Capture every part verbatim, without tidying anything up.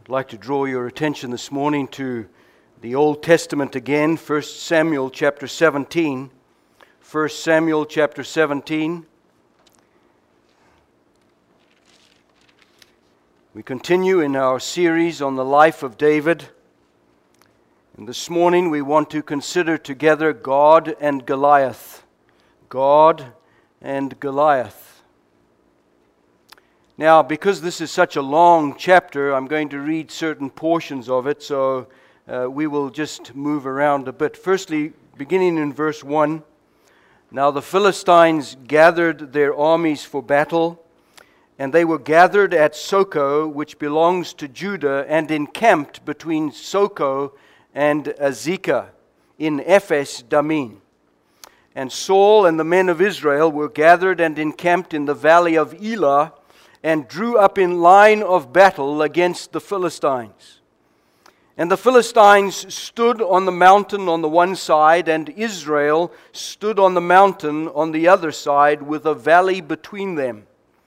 I'd like to draw your attention this morning to the Old Testament again, First Samuel chapter seventeen. First Samuel chapter seventeen. We continue in our series on the life of David. And this morning we want to consider together God and Goliath. God and Goliath. Now, because this is such a long chapter, I'm going to read certain portions of it, so uh, we will just move around a bit. Firstly, beginning in verse one, Now the Philistines gathered their armies for battle, and they were gathered at Soko, which belongs to Judah, and encamped between Soko and Azekah in Ephes Dammim. And Saul and the men of Israel were gathered and encamped in the valley of Elah, and drew up in line of battle against the Philistines. And the Philistines stood on the mountain on the one side, and Israel stood on the mountain on the other side, with a valley between them.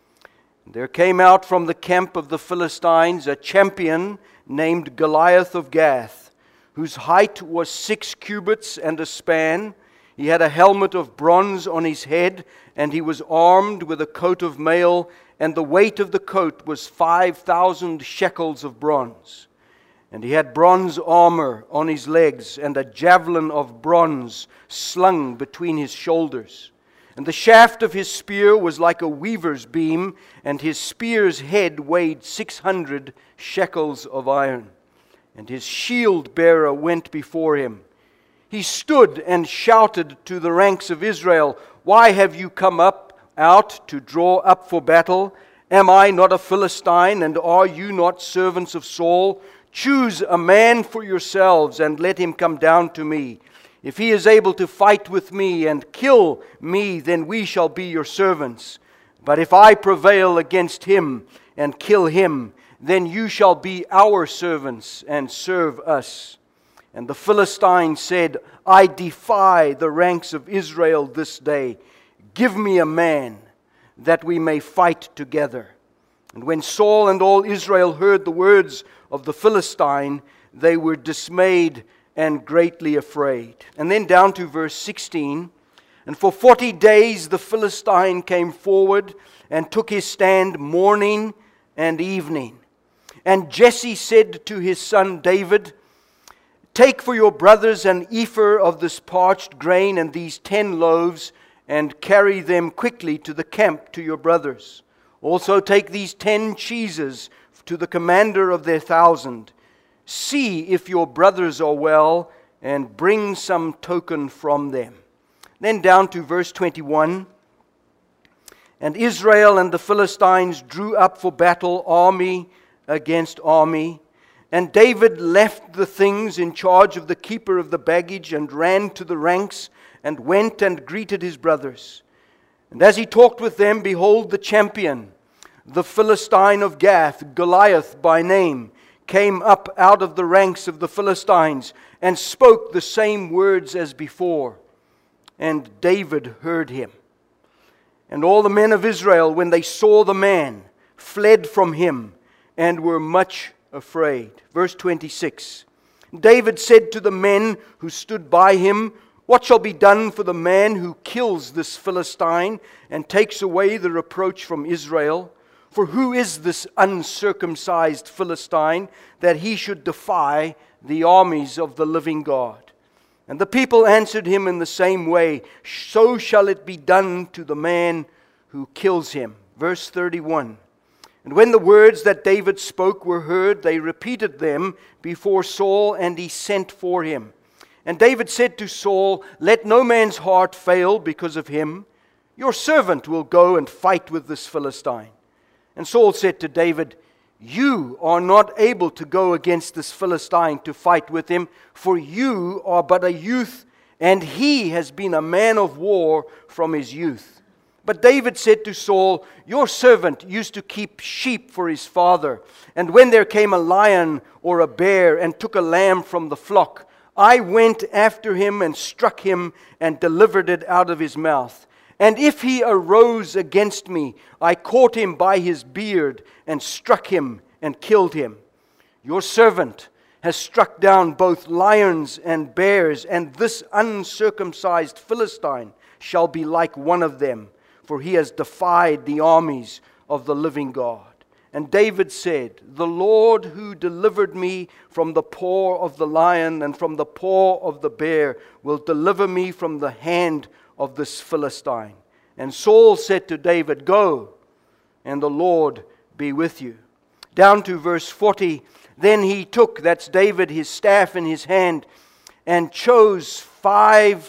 There came out from the camp of the Philistines a champion named Goliath of Gath, whose height was six cubits and a span. He had a helmet of bronze on his head, and he was armed with a coat of mail, and the weight of the coat was five thousand shekels of bronze. And he had bronze armor on his legs, and a javelin of bronze slung between his shoulders. And the shaft of his spear was like a weaver's beam, and his spear's head weighed six hundred shekels of iron. And his shield bearer went before him. He stood and shouted to the ranks of Israel, Why have you come up out to draw up for battle? Am I not a Philistine, and are you not servants of Saul? Choose a man for yourselves, and let him come down to me. If he is able to fight with me and kill me, then we shall be your servants. But if I prevail against him and kill him, then you shall be our servants and serve us. And the Philistine said, I defy the ranks of Israel this day. Give me a man, that we may fight together. And when Saul and all Israel heard the words of the Philistine, they were dismayed and greatly afraid. And then down to verse sixteen. And for forty days the Philistine came forward and took his stand morning and evening. And Jesse said to his son David, Take for your brothers an ephah of this parched grain and these ten loaves, and carry them quickly to the camp to your brothers. Also take these ten cheeses to the commander of their thousand. See if your brothers are well, and bring some token from them. Then down to verse twenty-one. And Israel and the Philistines drew up for battle, army against army. And David left the things in charge of the keeper of the baggage, and ran to the ranks, and went and greeted his brothers. And as he talked with them, behold, the champion, the Philistine of Gath, Goliath by name, came up out of the ranks of the Philistines, and spoke the same words as before. And David heard him. And all the men of Israel, when they saw the man, fled from him, and were much afraid. Verse twenty-six. David said to the men who stood by him, What shall be done for the man who kills this Philistine and takes away the reproach from Israel? For who is this uncircumcised Philistine that he should defy the armies of the living God? And the people answered him in the same way, So shall it be done to the man who kills him. Verse thirty-one. And when the words that David spoke were heard, they repeated them before Saul, and he sent for him. And David said to Saul, Let no man's heart fail because of him. Your servant will go and fight with this Philistine. And Saul said to David, You are not able to go against this Philistine to fight with him, for you are but a youth, and he has been a man of war from his youth. But David said to Saul, Your servant used to keep sheep for his father, and when there came a lion or a bear and took a lamb from the flock, I went after him and struck him and delivered it out of his mouth. And if he arose against me, I caught him by his beard and struck him and killed him. Your servant has struck down both lions and bears, and this uncircumcised Philistine shall be like one of them, for he has defied the armies of the living God. And David said, The Lord who delivered me from the paw of the lion and from the paw of the bear will deliver me from the hand of this Philistine. And Saul said to David, Go, and the Lord be with you. Down to verse forty, then he took, that's David, his staff in his hand, and chose five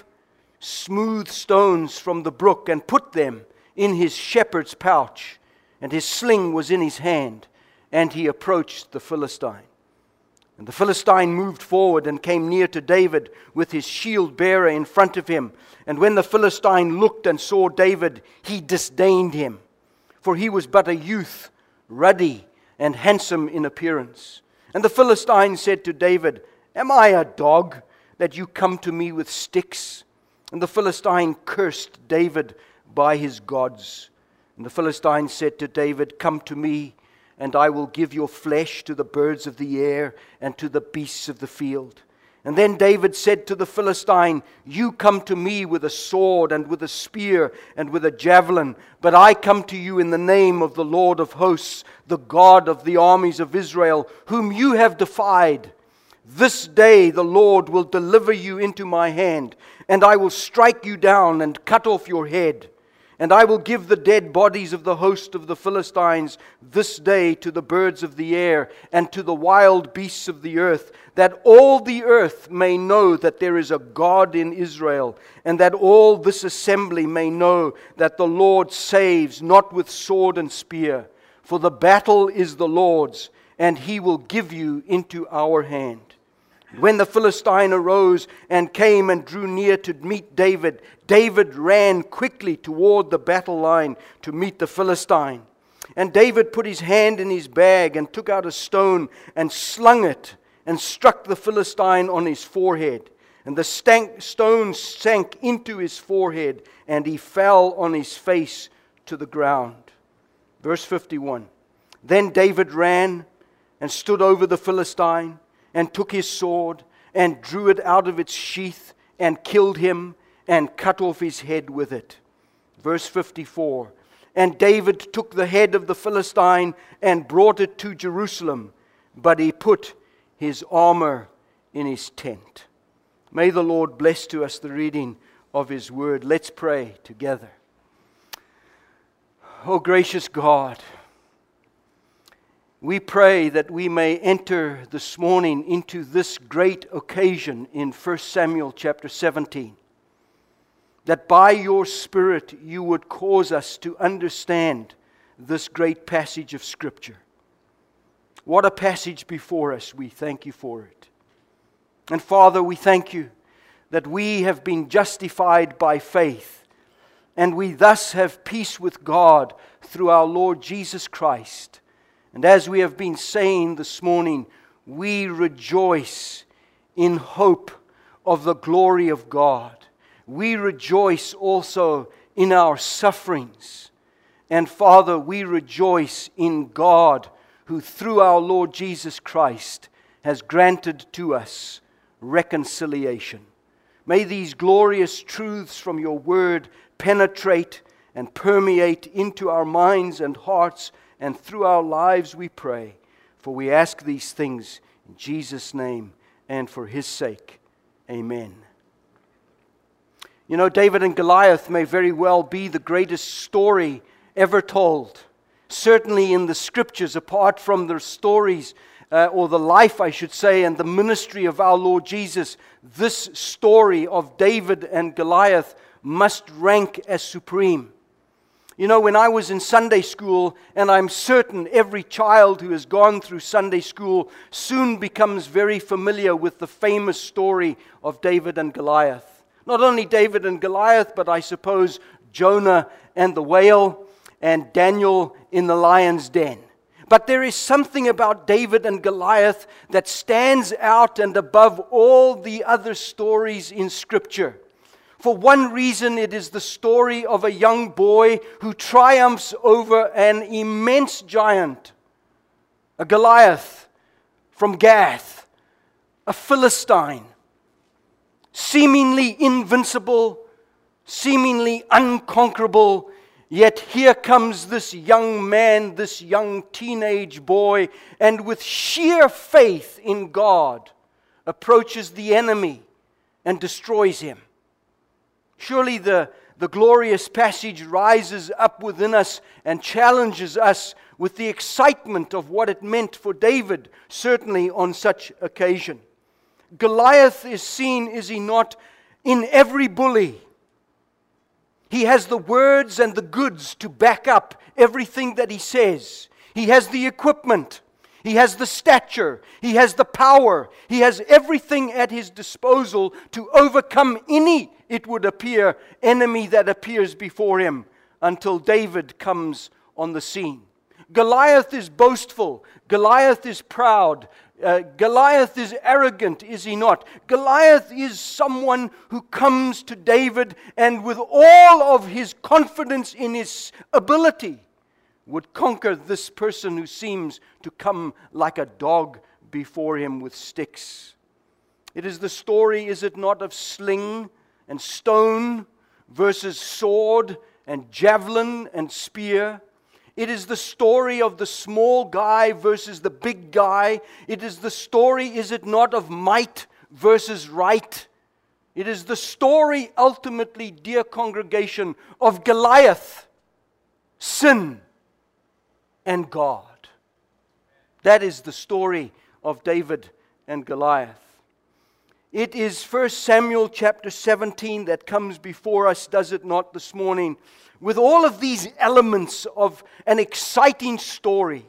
smooth stones from the brook and put them in his shepherd's pouch. And his sling was in his hand, and he approached the Philistine. And the Philistine moved forward and came near to David with his shield bearer in front of him. And when the Philistine looked and saw David, he disdained him, for he was but a youth, ruddy and handsome in appearance. And the Philistine said to David, Am I a dog that you come to me with sticks? And the Philistine cursed David by his gods. And the Philistine said to David, Come to me, and I will give your flesh to the birds of the air and to the beasts of the field. And then David said to the Philistine, You come to me with a sword and with a spear and with a javelin, but I come to you in the name of the Lord of hosts, the God of the armies of Israel, whom you have defied. This day the Lord will deliver you into my hand, and I will strike you down and cut off your head. And I will give the dead bodies of the host of the Philistines this day to the birds of the air and to the wild beasts of the earth, that all the earth may know that there is a God in Israel, and that all this assembly may know that the Lord saves not with sword and spear. For the battle is the Lord's, and he will give you into our hand. When the Philistine arose and came and drew near to meet David, David ran quickly toward the battle line to meet the Philistine. And David put his hand in his bag and took out a stone and slung it and struck the Philistine on his forehead. And the stank, stone sank into his forehead, and he fell on his face to the ground. Verse fifty-one. Then David ran and stood over the Philistine, and took his sword, and drew it out of its sheath, and killed him, and cut off his head with it. Verse fifty-four. And David took the head of the Philistine, and brought it to Jerusalem, but he put his armor in his tent. May the Lord bless to us the reading of his word. Let's pray together. Oh, gracious God, we pray that we may enter this morning into this great occasion in First Samuel chapter seventeen. That by your Spirit you would cause us to understand this great passage of Scripture. What a passage before us. We thank you for it. And Father, we thank you that we have been justified by faith, and we thus have peace with God through our Lord Jesus Christ. And as we have been saying this morning, we rejoice in hope of the glory of God. We rejoice also in our sufferings. And Father, we rejoice in God, who through our Lord Jesus Christ has granted to us reconciliation. May these glorious truths from your word penetrate and permeate into our minds and hearts and through our lives, we pray. For we ask these things in Jesus' name and for his sake. Amen. You know, David and Goliath may very well be the greatest story ever told. Certainly in the Scriptures, apart from the stories, uh, or the life, I should say, and the ministry of our Lord Jesus, this story of David and Goliath must rank as supreme. You know, when I was in Sunday school, and I'm certain every child who has gone through Sunday school soon becomes very familiar with the famous story of David and Goliath. Not only David and Goliath, but I suppose Jonah and the whale, and Daniel in the lion's den. But there is something about David and Goliath that stands out and above all the other stories in Scripture. For one reason, it is the story of a young boy who triumphs over an immense giant, a Goliath, from Gath, a Philistine, seemingly invincible, seemingly unconquerable, yet here comes this young man, this young teenage boy, and with sheer faith in God, approaches the enemy and destroys him. Surely the, the glorious passage rises up within us and challenges us with the excitement of what it meant for David, certainly on such occasion. Goliath is seen, is he not, in every bully. He has the words and the goods to back up everything that he says. He has the equipment. He has the stature. He has the power. He has everything at his disposal to overcome any, it would appear, enemy that appears before him until David comes on the scene. Goliath is boastful. Goliath is proud. Uh, Goliath is arrogant, is he not? Goliath is someone who comes to David and with all of his confidence in his ability would conquer this person who seems to come like a dog before him with sticks. It is the story, is it not, of sling and stone versus sword and javelin and spear. It is the story of the small guy versus the big guy. It is the story, is it not, of might versus right. It is the story, ultimately, dear congregation, of Goliath, sin, and God. That is the story of David and Goliath. It is First Samuel chapter seventeen that comes before us, does it not, this morning, with all of these elements of an exciting story.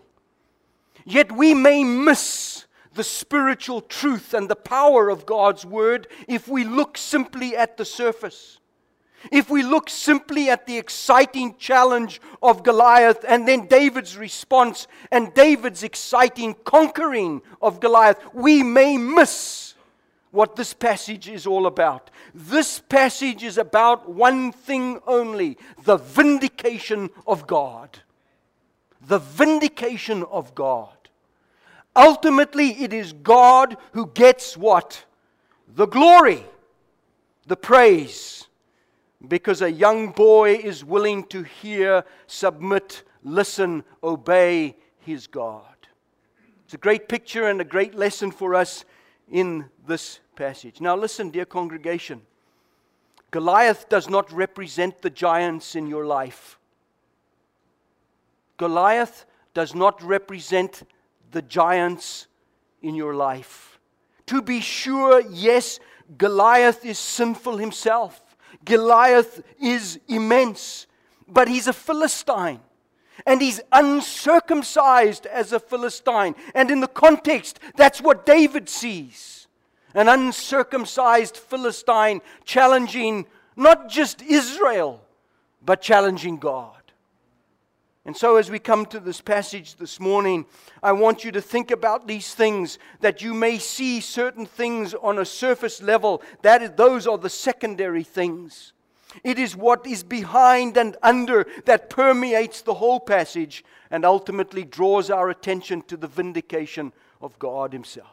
Yet we may miss the spiritual truth and the power of God's Word if we look simply at the surface. If we look simply at the exciting challenge of Goliath and then David's response and David's exciting conquering of Goliath, we may miss what this passage is all about. This passage is about one thing only: the vindication of God. The vindication of God. Ultimately, it is God who gets what? The glory, the praise. Because a young boy is willing to hear, submit, listen, obey his God. It's a great picture and a great lesson for us in this passage. Now listen, dear congregation. Goliath does not represent the giants in your life. Goliath does not represent the giants in your life. To be sure, yes, Goliath is sinful himself. Goliath is immense, but he's a Philistine. And he's uncircumcised as a Philistine. And in the context, that's what David sees. An uncircumcised Philistine challenging not just Israel, but challenging God. And so as we come to this passage this morning, I want you to think about these things, that you may see certain things on a surface level. That is, those are the secondary things. It is what is behind and under that permeates the whole passage and ultimately draws our attention to the vindication of God Himself.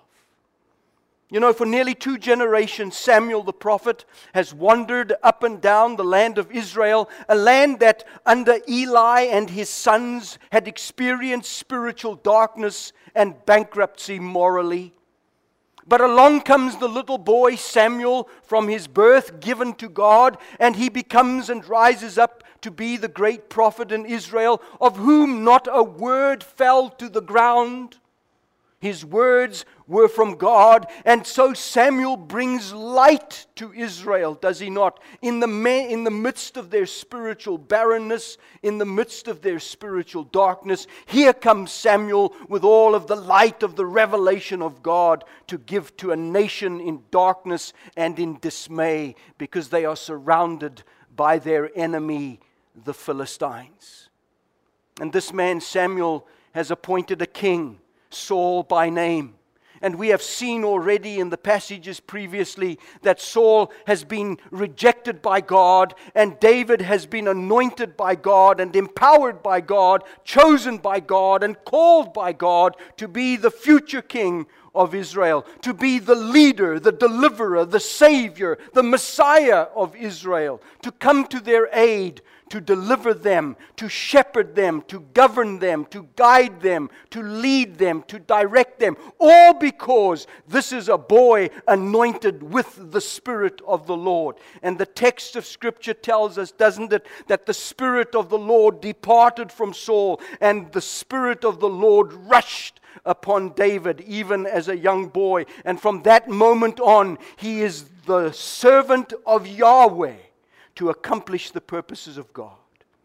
You know, for nearly two generations, Samuel the prophet has wandered up and down the land of Israel, a land that under Eli and his sons had experienced spiritual darkness and bankruptcy morally. But along comes the little boy Samuel from his birth given to God, and he becomes and rises up to be the great prophet in Israel, of whom not a word fell to the ground. His words were from God, and so Samuel brings light to Israel, does he not? In the, ma- in the midst of their spiritual barrenness, in the midst of their spiritual darkness, here comes Samuel with all of the light of the revelation of God to give to a nation in darkness and in dismay, because they are surrounded by their enemy, the Philistines. And this man Samuel has appointed a king, Saul by name. And we have seen already in the passages previously that Saul has been rejected by God, and David has been anointed by God and empowered by God, chosen by God and called by God to be the future king of Israel, to be the leader, the deliverer, the savior, the Messiah of Israel, to come to their aid, to deliver them, to shepherd them, to govern them, to guide them, to lead them, to direct them, all because this is a boy anointed with the Spirit of the Lord. And the text of Scripture tells us, doesn't it, that the Spirit of the Lord departed from Saul, and the Spirit of the Lord rushed upon David, even as a young boy. And from that moment on, he is the servant of Yahweh to accomplish the purposes of God.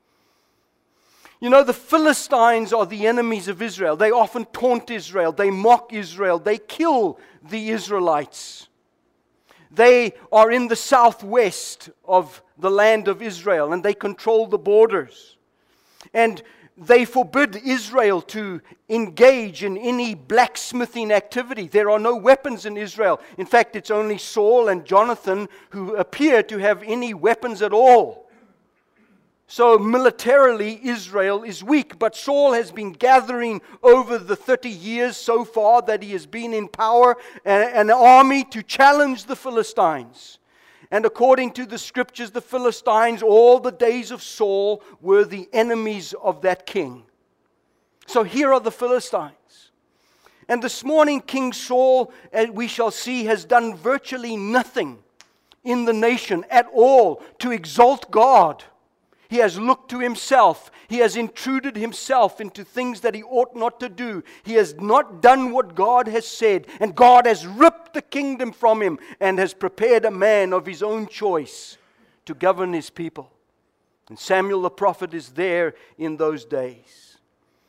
You know, the Philistines are the enemies of Israel. They often taunt Israel. They mock Israel. They kill the Israelites. They are in the southwest of the land of Israel, and they control the borders. And they forbid Israel to engage in any blacksmithing activity. There are no weapons in Israel. In fact, it's only Saul and Jonathan who appear to have any weapons at all. So militarily, Israel is weak. But Saul has been gathering over the thirty years so far that he has been in power, an army to challenge the Philistines. And according to the Scriptures, the Philistines, all the days of Saul, were the enemies of that king. So here are the Philistines. And this morning, King Saul, as we shall see, has done virtually nothing in the nation at all to exalt God. He has looked to himself. He has intruded himself into things that he ought not to do. He has not done what God has said. And God has ripped the kingdom from him and has prepared a man of his own choice to govern his people. And Samuel the prophet is there in those days.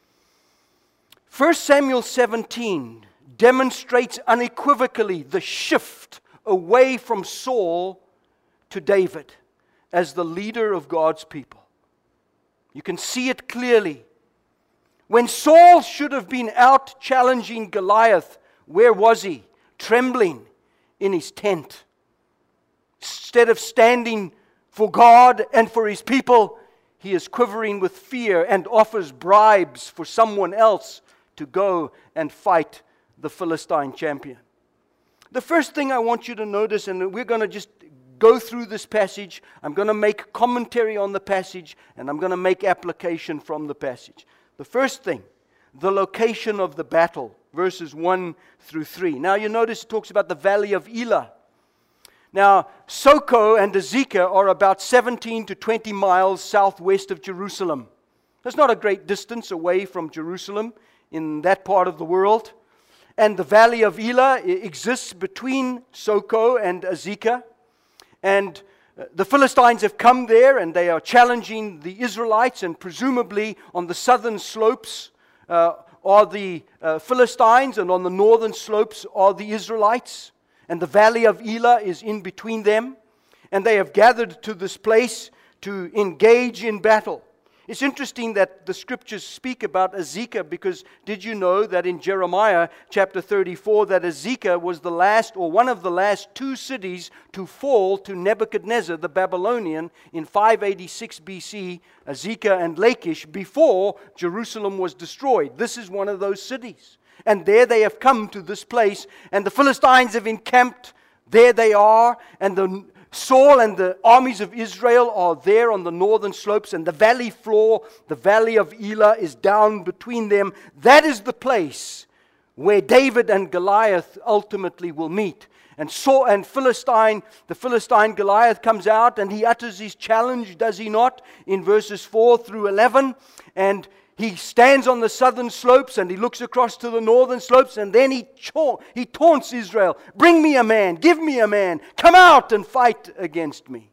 First Samuel seventeen demonstrates unequivocally the shift away from Saul to David as the leader of God's people. You can see it clearly. When Saul should have been out challenging Goliath, where was he? Trembling in his tent. Instead of standing for God and for his people, he is quivering with fear and offers bribes for someone else to go and fight the Philistine champion. The first thing I want you to notice, and we're going to just go through this passage. I'm going to make commentary on the passage, and I'm going to make application from the passage. The first thing, the location of the battle, verses one through three. Now you notice it talks about the valley of Elah. Now, Soko and Azekah are about seventeen to twenty miles southwest of Jerusalem. That's not a great distance away from Jerusalem in that part of the world. And the valley of Elah exists between Soko and Azekah. And the Philistines have come there, and they are challenging the Israelites, and presumably on the southern slopes uh, are the uh, Philistines, and on the northern slopes are the Israelites. And the valley of Elah is in between them. And they have gathered to this place to engage in battle. It's interesting that the Scriptures speak about Azekah, because did you know that in Jeremiah chapter thirty-four that Azekah was the last, or one of the last two cities to fall to Nebuchadnezzar the Babylonian in five eighty-six B C, Azekah and Lachish, before Jerusalem was destroyed. This is one of those cities. And there they have come to this place, and the Philistines have encamped. There they are, and the Saul and the armies of Israel are there on the northern slopes, and the valley floor, the valley of Elah, is down between them. That is the place where David and Goliath ultimately will meet. And Saul and Philistine, the Philistine Goliath comes out, and he utters his challenge, does he not, in verses four through eleven, and he stands on the southern slopes and he looks across to the northern slopes, and then he, cha- he taunts Israel. Bring me a man, give me a man, come out and fight against me.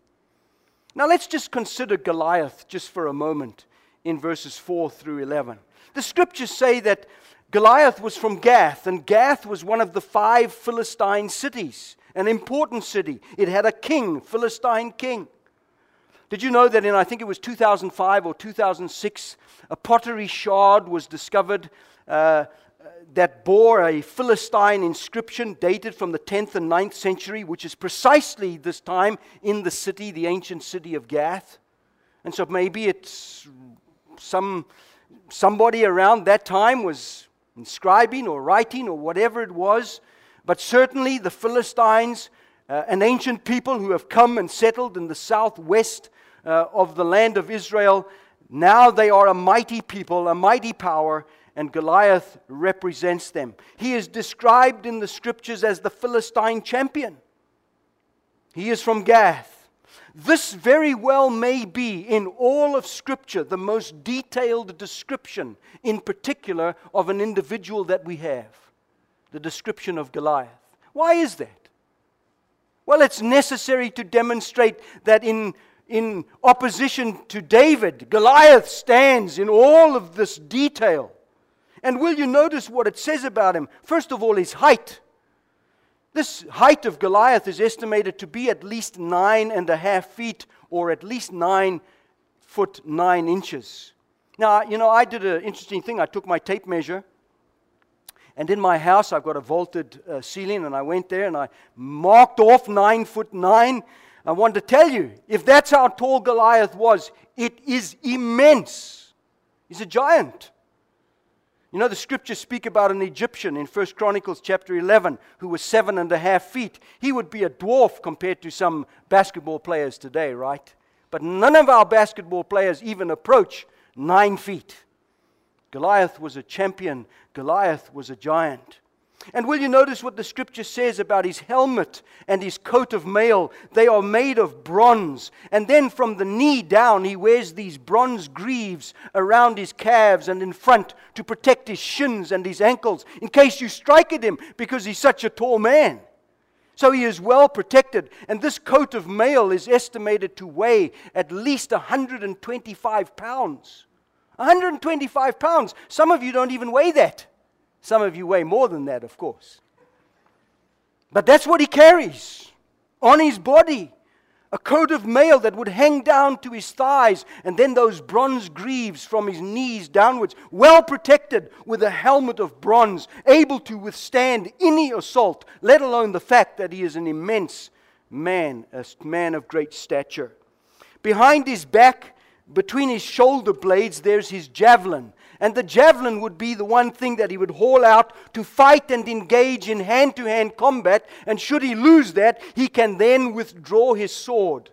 Now let's just consider Goliath just for a moment in verses four through eleven. The Scriptures say that Goliath was from Gath, and Gath was one of the five Philistine cities, an important city. It had a king, Philistine king. Did you know that in, I think it was two thousand five or two thousand six, a pottery shard was discovered uh, that bore a Philistine inscription dated from the tenth and ninth century, which is precisely this time in the city, the ancient city of Gath. And so maybe it's some somebody around that time was inscribing or writing or whatever it was. But certainly the Philistines, uh, an ancient people who have come and settled in the southwest uh, of the land of Israel, now they are a mighty people, a mighty power, and Goliath represents them. He is described in the scriptures as the Philistine champion. He is from Gath. This very well may be, in all of Scripture, the most detailed description, in particular, of an individual that we have. The description of Goliath. Why is that? Well, it's necessary to demonstrate that in, in opposition to David, Goliath stands in all of this detail. And will you notice what it says about him? First of all, his height. This height of Goliath is estimated to be at least nine and a half feet, or at least nine foot nine inches. Now, you know, I did an interesting thing. I took my tape measure, and in my house I've got a vaulted uh, ceiling, and I went there and I marked off nine foot nine. I want to tell you, if that's how tall Goliath was, it is immense. He's a giant. You know, the scriptures speak about an Egyptian in First Chronicles chapter eleven who was seven and a half feet. He would be a dwarf compared to some basketball players today, right? But none of our basketball players even approach nine feet. Goliath was a champion. Goliath was a giant. And will you notice what the scripture says about his helmet and his coat of mail? They are made of bronze. And then from the knee down, he wears these bronze greaves around his calves and in front to protect his shins and his ankles in case you strike at him, because he's such a tall man. So he is well protected. And this coat of mail is estimated to weigh at least one hundred twenty-five pounds. one hundred twenty-five pounds. Some of you don't even weigh that. Some of you weigh more than that, of course. But that's what he carries on his body. A coat of mail that would hang down to his thighs, and then those bronze greaves from his knees downwards, well protected with a helmet of bronze, able to withstand any assault, let alone the fact that he is an immense man, a man of great stature. Behind his back, between his shoulder blades, there's his javelin. And the javelin would be the one thing that he would haul out to fight and engage in hand-to-hand combat. And should he lose that, he can then withdraw his sword.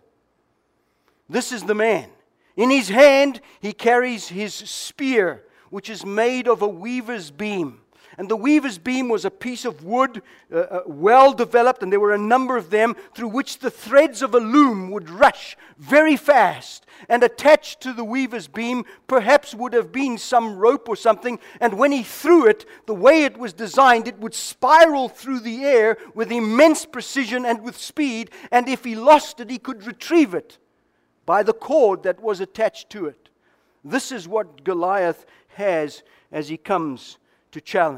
This is the man. In his hand, he carries his spear, which is made of a weaver's beam. And the weaver's beam was a piece of wood, uh, uh, well developed, and there were a number of them, through which the threads of a loom would rush very fast. And attached to the weaver's beam perhaps would have been some rope or something, and when he threw it, the way it was designed, it would spiral through the air with immense precision and with speed, and if he lost it, he could retrieve it by the cord that was attached to it. This is what Goliath has as he comes to challenge.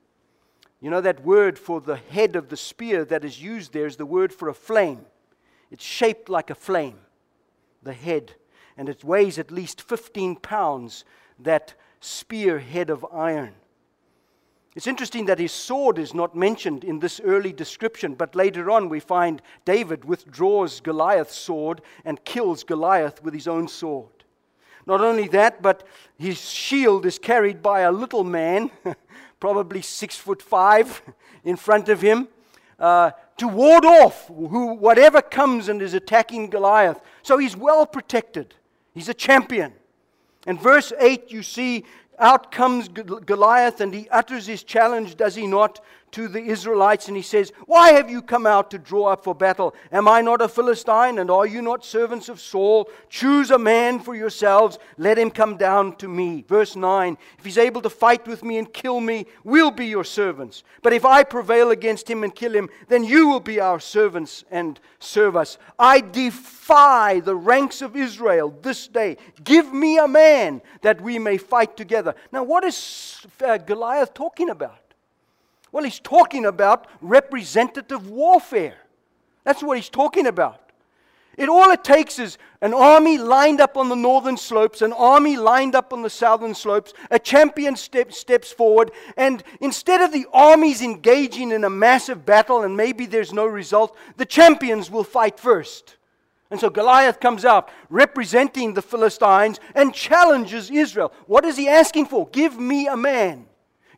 You know, that word for the head of the spear that is used there is the word for a flame. It's shaped like a flame, the head, and it weighs at least fifteen pounds, that spear head of iron. It's interesting that his sword is not mentioned in this early description, but later on we find David withdraws Goliath's sword and kills Goliath with his own sword. Not only that, but his shield is carried by a little man, probably six foot five, in front of him, uh, to ward off who, whatever comes and is attacking Goliath. So he's well protected. He's a champion. And verse eight, you see, out comes Goliath, and he utters his challenge, does he not, to the Israelites, and he says, "Why have you come out to draw up for battle? Am I not a Philistine, and are you not servants of Saul? Choose a man for yourselves, let him come down to me." Verse nine, "If he's able to fight with me and kill me, we'll be your servants. But if I prevail against him and kill him, then you will be our servants and serve us. I defy the ranks of Israel this day. Give me a man that we may fight together." Now, what is uh, Goliath talking about? Well, he's talking about representative warfare. That's what he's talking about. It all it takes is an army lined up on the northern slopes, an army lined up on the southern slopes, a champion step, steps forward, and instead of the armies engaging in a massive battle and maybe there's no result, the champions will fight first. And so Goliath comes out representing the Philistines and challenges Israel. What is he asking for? Give me a man.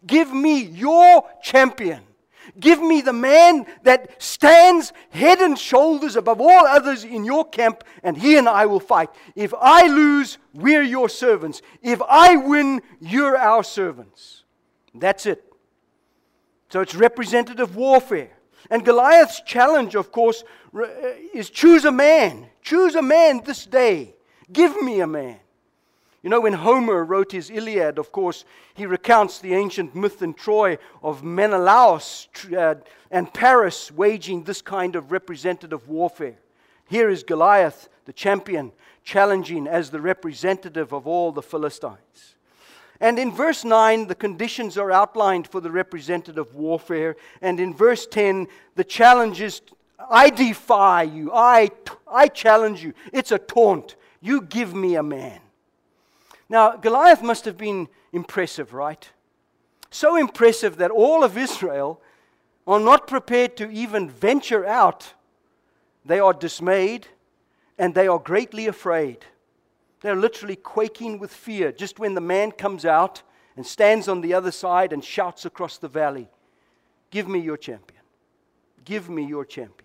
Give me your champion. Give me the man that stands head and shoulders above all others in your camp, and he and I will fight. If I lose, we're your servants. If I win, you're our servants. That's it. So it's representative warfare. And Goliath's challenge, of course, is choose a man. Choose a man this day. Give me a man. You know, when Homer wrote his Iliad, of course, he recounts the ancient myth in Troy of Menelaus uh, and Paris waging this kind of representative warfare. Here is Goliath, the champion, challenging as the representative of all the Philistines. And in verse nine, the conditions are outlined for the representative warfare. And in verse ten, the challenge is, I defy you. I, I challenge you. It's a taunt. You give me a man. Now, Goliath must have been impressive, right? So impressive that all of Israel are not prepared to even venture out. They are dismayed and they are greatly afraid. They're literally quaking with fear just when the man comes out and stands on the other side and shouts across the valley, give me your champion. Give me your champion.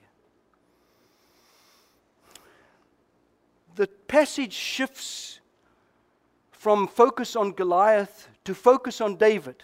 The passage shifts from focus on Goliath to focus on David.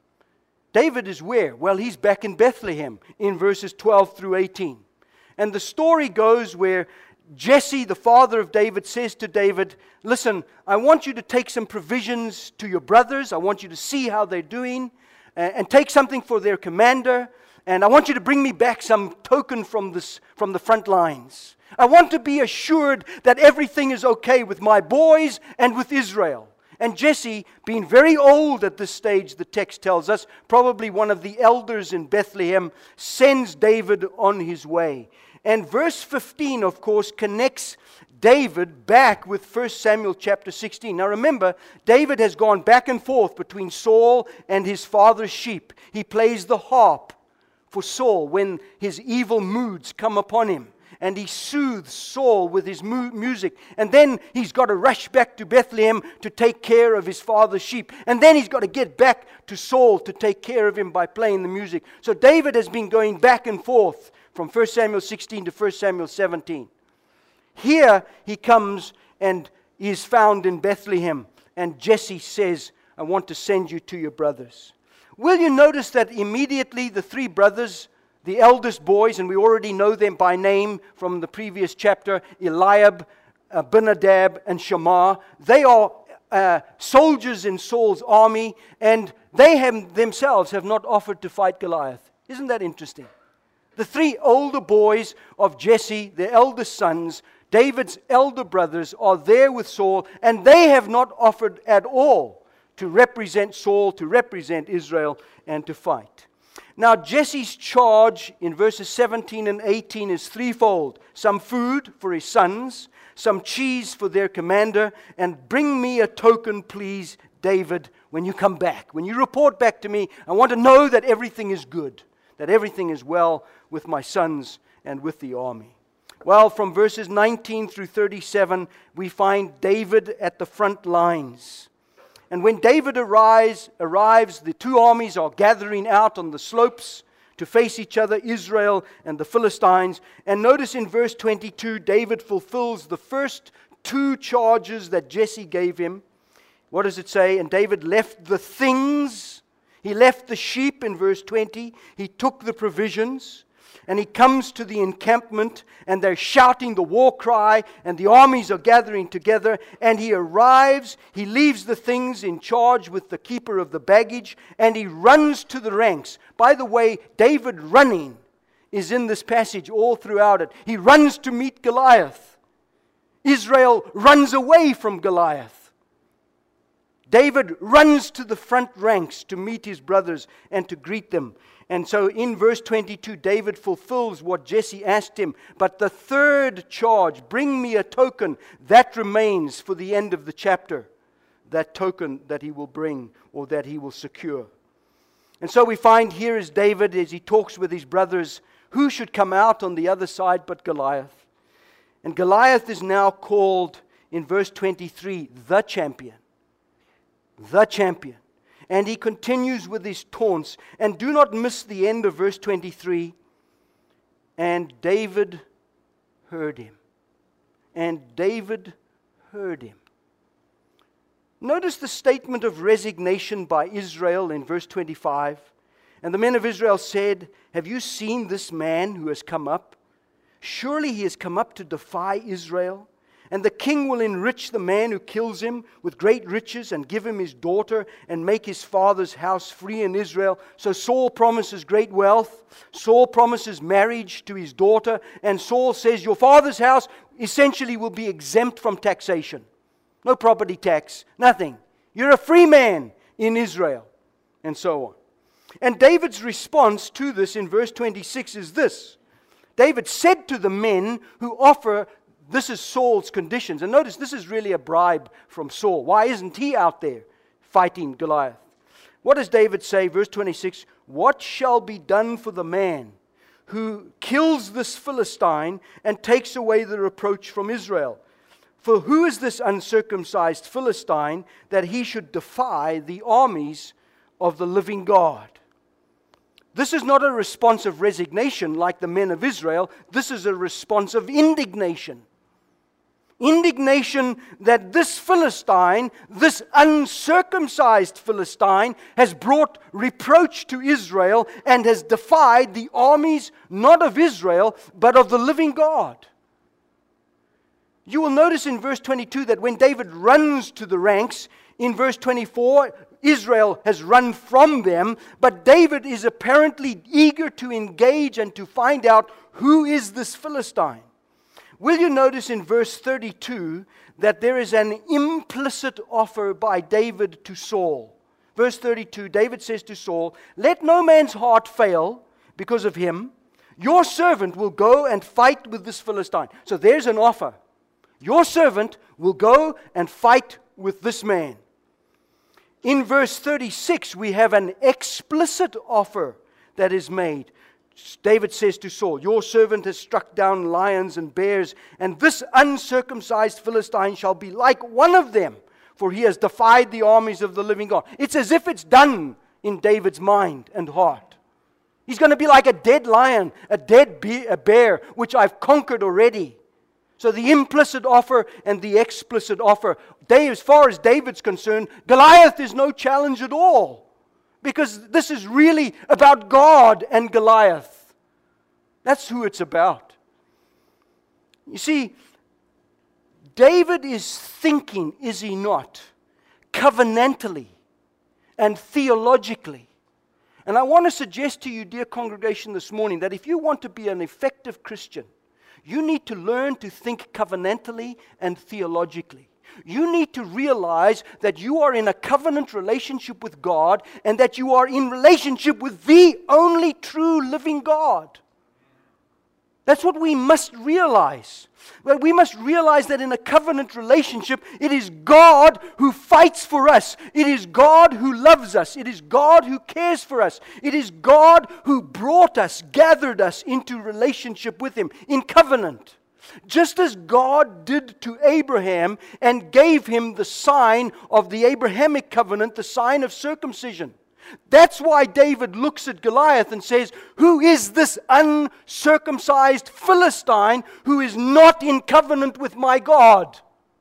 David is where? Well, he's back in Bethlehem in verses twelve through eighteen. And the story goes where Jesse, the father of David, says to David, listen, I want you to take some provisions to your brothers. I want you to see how they're doing and, and take something for their commander. And I want you to bring me back some token from this, from the front lines. I want to be assured that everything is okay with my boys and with Israel. And Jesse, being very old at this stage, the text tells us, probably one of the elders in Bethlehem, sends David on his way. And verse fifteen, of course, connects David back with First Samuel chapter sixteen. Now remember, David has gone back and forth between Saul and his father's sheep. He plays the harp for Saul when his evil moods come upon him. And he soothes Saul with his mu- music. And then he's got to rush back to Bethlehem to take care of his father's sheep. And then he's got to get back to Saul to take care of him by playing the music. So David has been going back and forth from First Samuel sixteen to First Samuel seventeen. Here he comes and is found in Bethlehem. And Jesse says, I want to send you to your brothers. Will you notice that immediately the three brothers, the eldest boys, and we already know them by name from the previous chapter, Eliab, Abinadab, and Shammah, they are uh, soldiers in Saul's army, and they have themselves have not offered to fight Goliath. Isn't that interesting? The three older boys of Jesse, the eldest sons, David's elder brothers, are there with Saul, and they have not offered at all to represent Saul, to represent Israel, and to fight. Now, Jesse's charge in verses seventeen and eighteen is threefold. Some food for his sons, some cheese for their commander, and bring me a token, please, David, when you come back. When you report back to me, I want to know that everything is good, that everything is well with my sons and with the army. Well, from verses nineteen through thirty-seven, we find David at the front lines. And when David arrives, arrives, the two armies are gathering out on the slopes to face each other, Israel and the Philistines. And notice in verse twenty-two, David fulfills the first two charges that Jesse gave him. What does it say? And David left the things. He left the sheep in verse twenty. He took the provisions. And he comes to the encampment, and they're shouting the war cry, and the armies are gathering together, and he arrives, he leaves the things in charge with the keeper of the baggage, and he runs to the ranks. By the way, David running is in this passage all throughout it. He runs to meet Goliath. Israel runs away from Goliath. David runs to the front ranks to meet his brothers and to greet them. And so in verse twenty-two, David fulfills what Jesse asked him. But the third charge, bring me a token, that remains for the end of the chapter. That token that he will bring or that he will secure. And so we find here is David as he talks with his brothers, who should come out on the other side but Goliath. And Goliath is now called in verse twenty-three, the champion. The champion. And he continues with his taunts. And do not miss the end of verse twenty-three. And David heard him. And David heard him. Notice the statement of resignation by Israel in verse twenty-five. And the men of Israel said, have you seen this man who has come up? Surely he has come up to defy Israel. And the king will enrich the man who kills him with great riches and give him his daughter and make his father's house free in Israel. So Saul promises great wealth. Saul promises marriage to his daughter. And Saul says, your father's house essentially will be exempt from taxation. No property tax, nothing. You're a free man in Israel. And so on. And David's response to this in verse twenty-six is this. David said to the men who offer, this is Saul's conditions. And notice, this is really a bribe from Saul. Why isn't he out there fighting Goliath? What does David say? Verse twenty-six, what shall be done for the man who kills this Philistine and takes away the reproach from Israel? For who is this uncircumcised Philistine that he should defy the armies of the living God? This is not a response of resignation like the men of Israel. This is a response of indignation. Indignation that this Philistine, this uncircumcised Philistine, has brought reproach to Israel and has defied the armies not of Israel, but of the living God. You will notice in verse twenty-two that when David runs to the ranks, in verse twenty-four, Israel has run from them, but David is apparently eager to engage and to find out who is this Philistine. Will you notice in verse thirty-two that there is an implicit offer by David to Saul? Verse thirty-two, David says to Saul, let no man's heart fail because of him. Your servant will go and fight with this Philistine. So there's an offer. Your servant will go and fight with this man. In verse thirty-six, we have an explicit offer that is made. David says to Saul, your servant has struck down lions and bears, and this uncircumcised Philistine shall be like one of them, for he has defied the armies of the living God. It's as if it's done in David's mind and heart. He's going to be like a dead lion, a dead be- a bear, which I've conquered already. So the implicit offer and the explicit offer. As far as David's concerned, Goliath is no challenge at all. Because this is really about God and Goliath. That's who it's about. You see, David is thinking, is he not, covenantally and theologically. And I want to suggest to you, dear congregation, this morning, that if you want to be an effective Christian, you need to learn to think covenantally and theologically. You need to realize that you are in a covenant relationship with God and that you are in relationship with the only true living God. That's what we must realize. Well, we must realize that in a covenant relationship, it is God who fights for us. It is God who loves us. It is God who cares for us. It is God who brought us, gathered us into relationship with Him in covenant. Just as God did to Abraham and gave him the sign of the Abrahamic covenant, the sign of circumcision. That's why David looks at Goliath and says, who is this uncircumcised Philistine who is not in covenant with my God?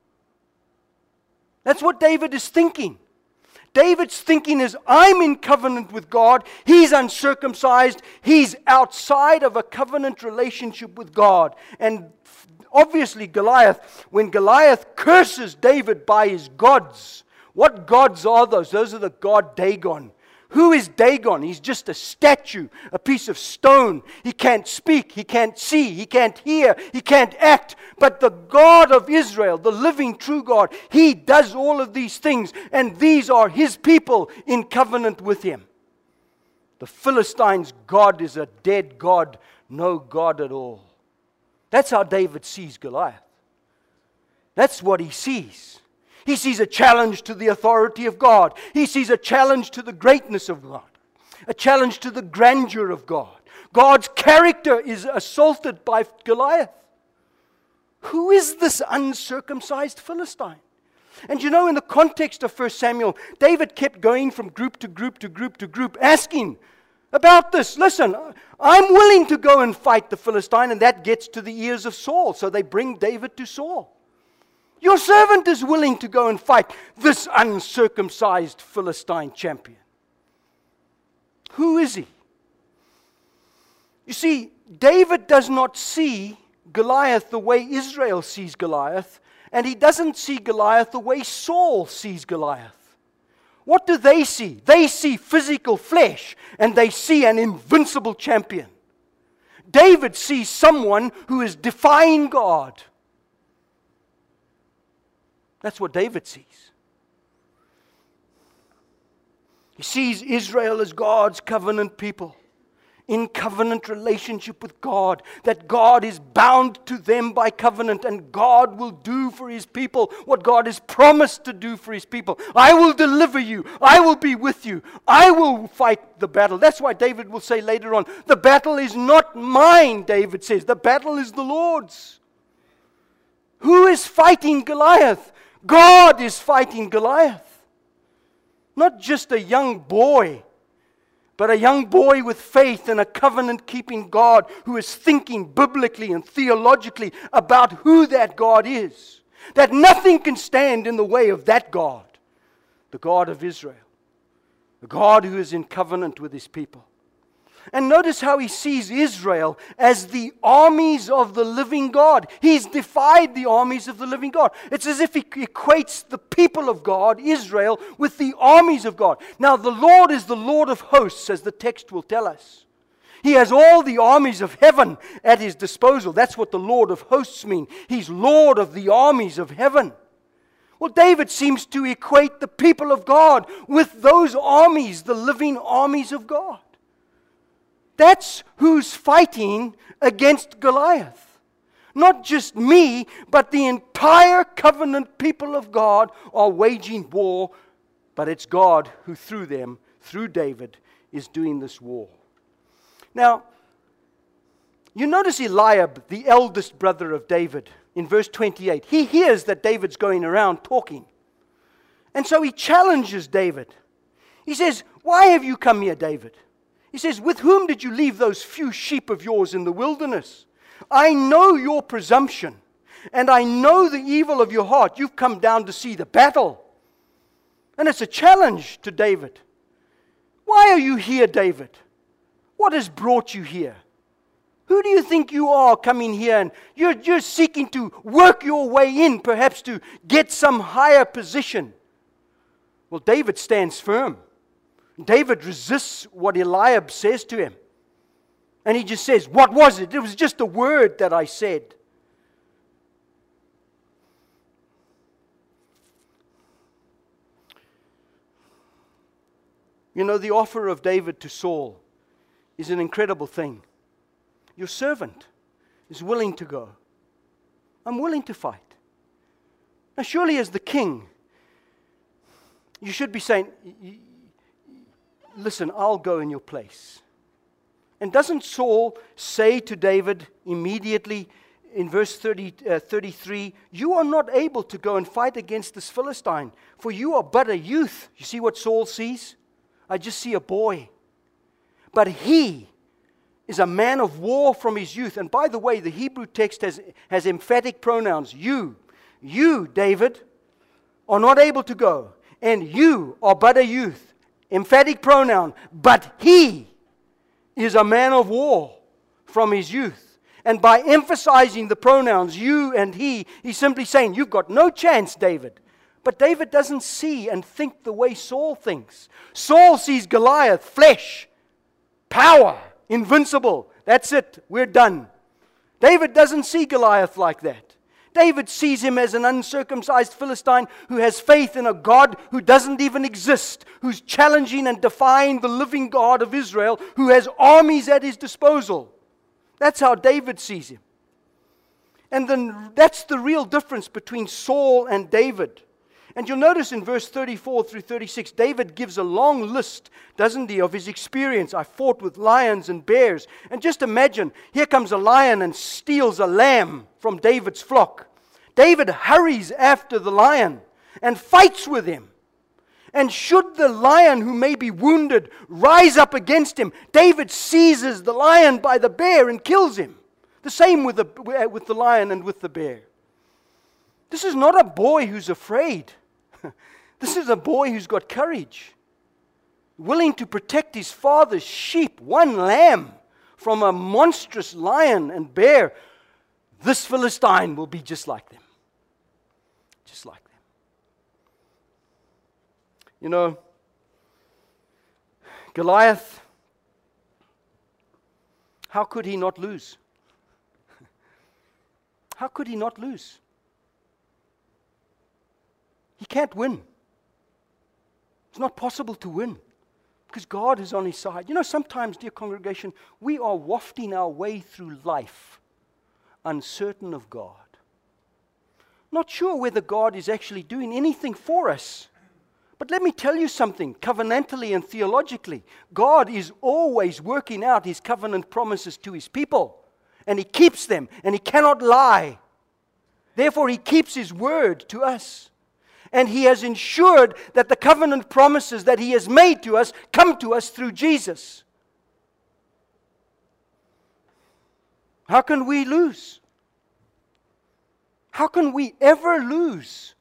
That's what David is thinking. David's thinking is, I'm in covenant with God. He's uncircumcised. He's outside of a covenant relationship with God. And obviously Goliath, when Goliath curses David by his gods, what gods are those? Those are the god Dagon. Who is Dagon? He's just a statue, a piece of stone. He can't speak, he can't see, he can't hear, he can't act. But the God of Israel, the living true God, He does all of these things, and these are His people in covenant with Him. The Philistines' God is a dead God, no God at all. That's how David sees Goliath. That's what he sees. He sees a challenge to the authority of God. He sees a challenge to the greatness of God. A challenge to the grandeur of God. God's character is assaulted by Goliath. Who is this uncircumcised Philistine? And you know, in the context of First Samuel, David kept going from group to group to group to group, asking about this. Listen, I'm willing to go and fight the Philistine, and that gets to the ears of Saul. So they bring David to Saul. Your servant is willing to go and fight this uncircumcised Philistine champion. Who is he? You see, David does not see Goliath the way Israel sees Goliath, and he doesn't see Goliath the way Saul sees Goliath. What do they see? They see physical flesh, and they see an invincible champion. David sees someone who is defying God. That's what David sees. He sees Israel as God's covenant people, in covenant relationship with God, that God is bound to them by covenant, and God will do for His people what God has promised to do for His people. I will deliver you. I will be with you. I will fight the battle. That's why David will say later on, the battle is not mine, David says. The battle is the Lord's. Who is fighting Goliath? God is fighting Goliath. Not just a young boy, but a young boy with faith and a covenant-keeping God who is thinking biblically and theologically about who that God is. That nothing can stand in the way of that God, the God of Israel, the God who is in covenant with His people. And notice how he sees Israel as the armies of the living God. He's defied the armies of the living God. It's as if he equates the people of God, Israel, with the armies of God. Now, the Lord is the Lord of hosts, as the text will tell us. He has all the armies of heaven at His disposal. That's what the Lord of hosts means. He's Lord of the armies of heaven. Well, David seems to equate the people of God with those armies, the living armies of God. That's who's fighting against Goliath. Not just me, but the entire covenant people of God are waging war, but it's God who through them, through David, is doing this war. Now, you notice Eliab, the eldest brother of David, in verse twenty-eight. He hears that David's going around talking. And so he challenges David. He says, "Why have you come here, David?" He says, "With whom did you leave those few sheep of yours in the wilderness? I know your presumption, and I know the evil of your heart. You've come down to see the battle." And it's a challenge to David. Why are you here, David? What has brought you here? Who do you think you are coming here? And you're, you're seeking to work your way in, perhaps to get some higher position. Well, David stands firm. David resists what Eliab says to him. And he just says, "What was it? It was just a word that I said." You know, the offer of David to Saul is an incredible thing. Your servant is willing to go. I'm willing to fight. Now, surely as the king, you should be saying, "Listen, I'll go in your place." And doesn't Saul say to David immediately in verse thirty, uh, thirty-three, "You are not able to go and fight against this Philistine, for you are but a youth." You see what Saul sees? I just see a boy. But he is a man of war from his youth. And by the way, the Hebrew text has, has emphatic pronouns. You, you, David, are not able to go. And you are but a youth. Emphatic pronoun. But he is a man of war from his youth. And by emphasizing the pronouns you and he, he's simply saying, you've got no chance, David. But David doesn't see and think the way Saul thinks. Saul sees Goliath, flesh, power, invincible. That's it. We're done. David doesn't see Goliath like that. David sees him as an uncircumcised Philistine who has faith in a God who doesn't even exist, who's challenging and defying the living God of Israel, who has armies at his disposal. That's how David sees him. And then that's the real difference between Saul and David. And you'll notice in verse thirty-four through thirty-six, David gives a long list, doesn't he, of his experience. I fought with lions and bears. And just imagine, here comes a lion and steals a lamb from David's flock. David hurries after the lion. and fights with him. And should the lion who may be wounded rise up against him, David seizes the lion by the bear and kills him. The same with the, with the lion and with the bear. This is not a boy who's afraid. This is a boy who's got courage, willing to protect his father's sheep, one lamb, from a monstrous lion and bear. This Philistine will be just like them. Just like them. You know, Goliath, how could he not lose? How could he not lose? He can't win. It's not possible to win because God is on his side. You know, sometimes, dear congregation, we are wafting our way through life uncertain of God. Not sure whether God is actually doing anything for us. But let me tell you something, covenantally and theologically, God is always working out his covenant promises to his people. And he keeps them, and he cannot lie. Therefore, he keeps his word to us. And he has ensured that the covenant promises that he has made to us come to us through Jesus. How can we lose? How can we ever lose?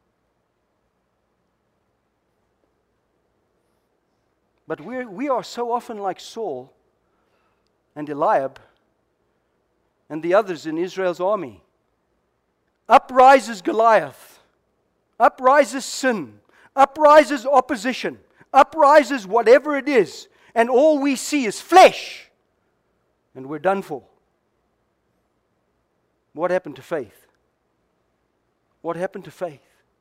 But we're, we are so often like Saul and Eliab and the others in Israel's army. Up rises Goliath. Up rises sin. Up rises opposition. Up rises whatever it is. And all we see is flesh. And we're done for. What happened to faith? What happened to faith?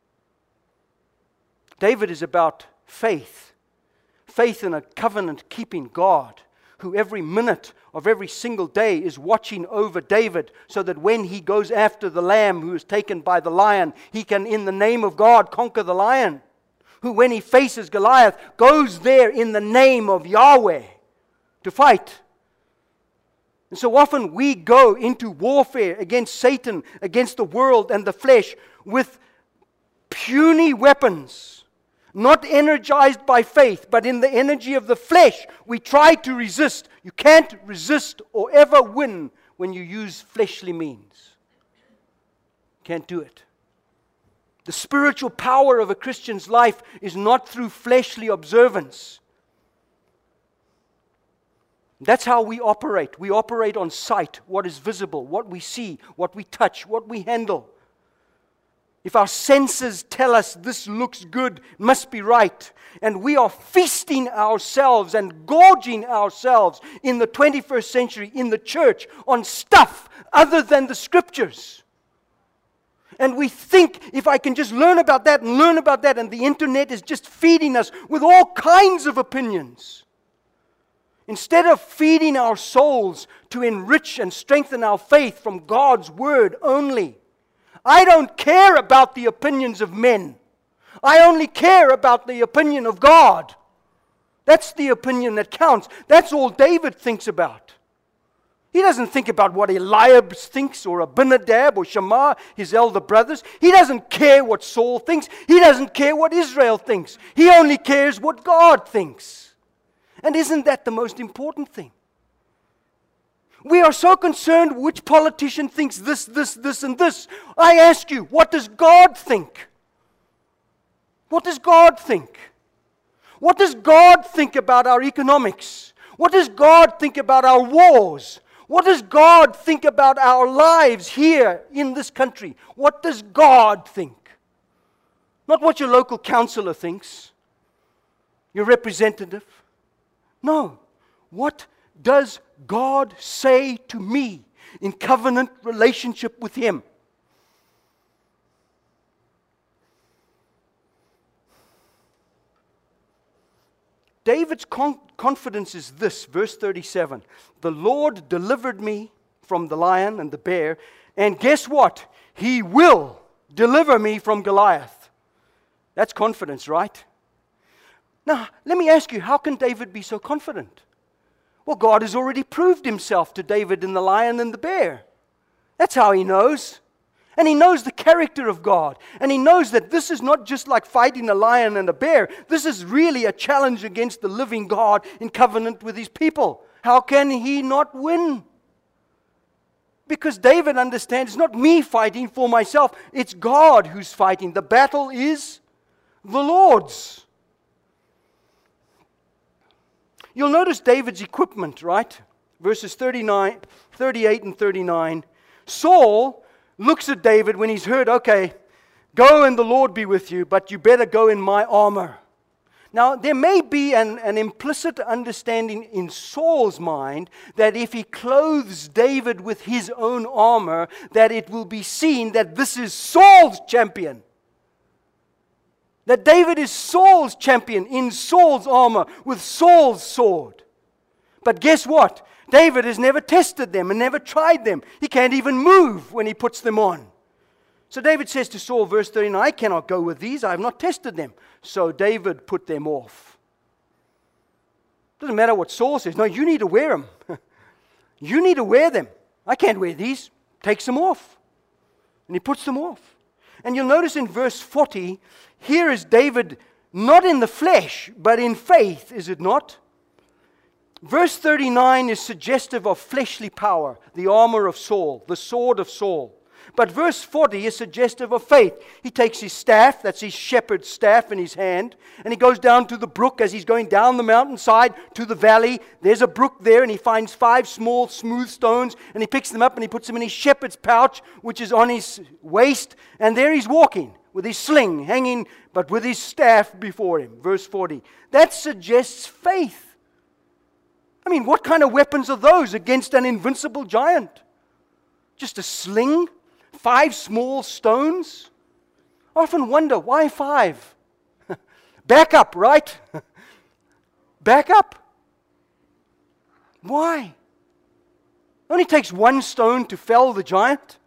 David is about faith. Faith in a covenant-keeping God who every minute of every single day is watching over David so that when he goes after the lamb who is taken by the lion, he can, in the name of God, conquer the lion. Who, when he faces Goliath, goes there in the name of Yahweh to fight. And so often we go into warfare against Satan, against the world and the flesh with puny weapons. Not energized by faith, but in the energy of the flesh, we try to resist. You can't resist or ever win when you use fleshly means. Can't do it. The spiritual power of a Christian's life is not through fleshly observance. That's how we operate. We operate on sight, what is visible, what we see, what we touch, what we handle. If our senses tell us this looks good, must be right, and we are feasting ourselves and gorging ourselves in the twenty-first century in the church on stuff other than the Scriptures. And we think, if I can just learn about that and learn about that, and the internet is just feeding us with all kinds of opinions. Instead of feeding our souls to enrich and strengthen our faith from God's Word only. I don't care about the opinions of men. I only care about the opinion of God. That's the opinion that counts. That's all David thinks about. He doesn't think about what Eliab thinks or Abinadab or Shammah, his elder brothers. He doesn't care what Saul thinks. He doesn't care what Israel thinks. He only cares what God thinks. And isn't that the most important thing? We are so concerned which politician thinks this, this, this, and this. I ask you, what does God think? What does God think? What does God think about our economics? What does God think about our wars? What does God think about our lives here in this country? What does God think? Not what your local councillor thinks, your representative. No. What does God say to me in covenant relationship with Him? David's con- confidence is this, verse thirty-seven. The Lord delivered me from the lion and the bear, and guess what? He will deliver me from Goliath. That's confidence, right? Now, let me ask you, how can David be so confident? Well, God has already proved Himself to David in the lion and the bear. That's how he knows. And he knows the character of God. And he knows that this is not just like fighting a lion and a bear. This is really a challenge against the living God in covenant with his people. How can he not win? Because David understands it's not me fighting for myself. It's God who's fighting. The battle is the Lord's. You'll notice David's equipment, right? Verses thirty-nine, thirty-eight and thirty-nine. Saul looks at David when he's heard, okay, go and the Lord be with you, but you better go in my armor. Now, there may be an, an implicit understanding in Saul's mind that if he clothes David with his own armor, that it will be seen that this is Saul's champion. That David is Saul's champion in Saul's armor with Saul's sword. But guess what? David has never tested them and never tried them. He can't even move when he puts them on. So David says to Saul, verse thirty-nine, I cannot go with these. I have not tested them. So David put them off. Doesn't matter what Saul says. No, you need to wear them. You need to wear them. I can't wear these. Takes them off. And he puts them off. And you'll notice in verse forty, here is David not in the flesh, but in faith, is it not? Verse thirty-nine is suggestive of fleshly power, the armor of Saul, the sword of Saul. But verse forty is suggestive of faith. He takes his staff, that's his shepherd's staff in his hand, and he goes down to the brook as he's going down the mountainside to the valley. There's a brook there, and he finds five small smooth stones, and he picks them up and he puts them in his shepherd's pouch, which is on his waist, and there he's walking with his sling hanging, but with his staff before him. Verse forty. That suggests faith. I mean, what kind of weapons are those against an invincible giant? Just a sling? Five small stones? I often wonder, why five? Back up, right? Back up. Why? It only takes one stone to fell the giant.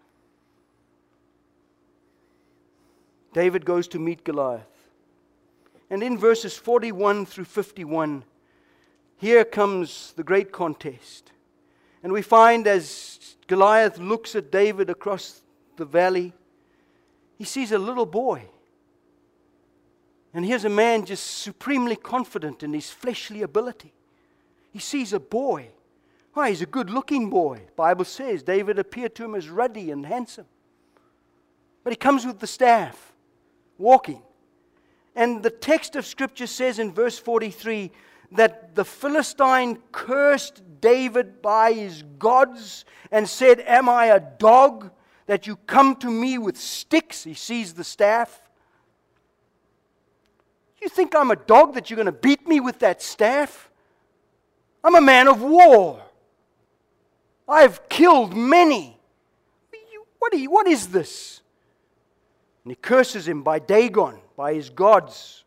David goes to meet Goliath. And in verses forty-one through fifty-one, here comes the great contest. And we find as Goliath looks at David across the valley, he sees a little boy. And here's a man just supremely confident in his fleshly ability. He sees a boy. Oh, he's a good-looking boy. The Bible says David appeared to him as ruddy and handsome. But he comes with the staff, walking. And the text of Scripture says in verse forty-three that the Philistine cursed David by his gods and said, am I a dog that you come to me with sticks? He sees the staff. You think I'm a dog that you're going to beat me with that staff? I'm a man of war. I've killed many. What, are you, what is this? And he curses him by Dagon, by his gods.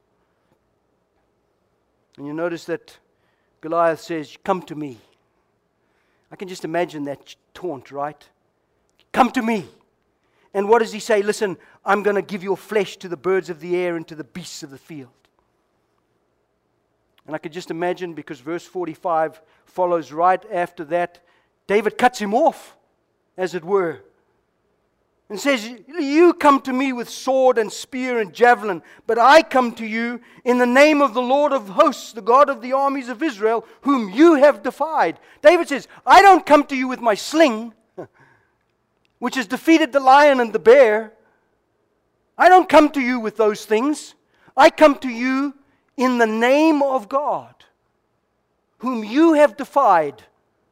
And you notice that Goliath says, come to me. I can just imagine that taunt, right? Come to me. And what does he say? Listen, I'm going to give your flesh to the birds of the air and to the beasts of the field. And I could just imagine, because verse forty-five follows right after that, David cuts him off, as it were, and says, you come to me with sword and spear and javelin, but I come to you in the name of the Lord of hosts, the God of the armies of Israel, whom you have defied. David says, I don't come to you with my sling, which has defeated the lion and the bear. I don't come to you with those things. I come to you in the name of God, whom you have defied.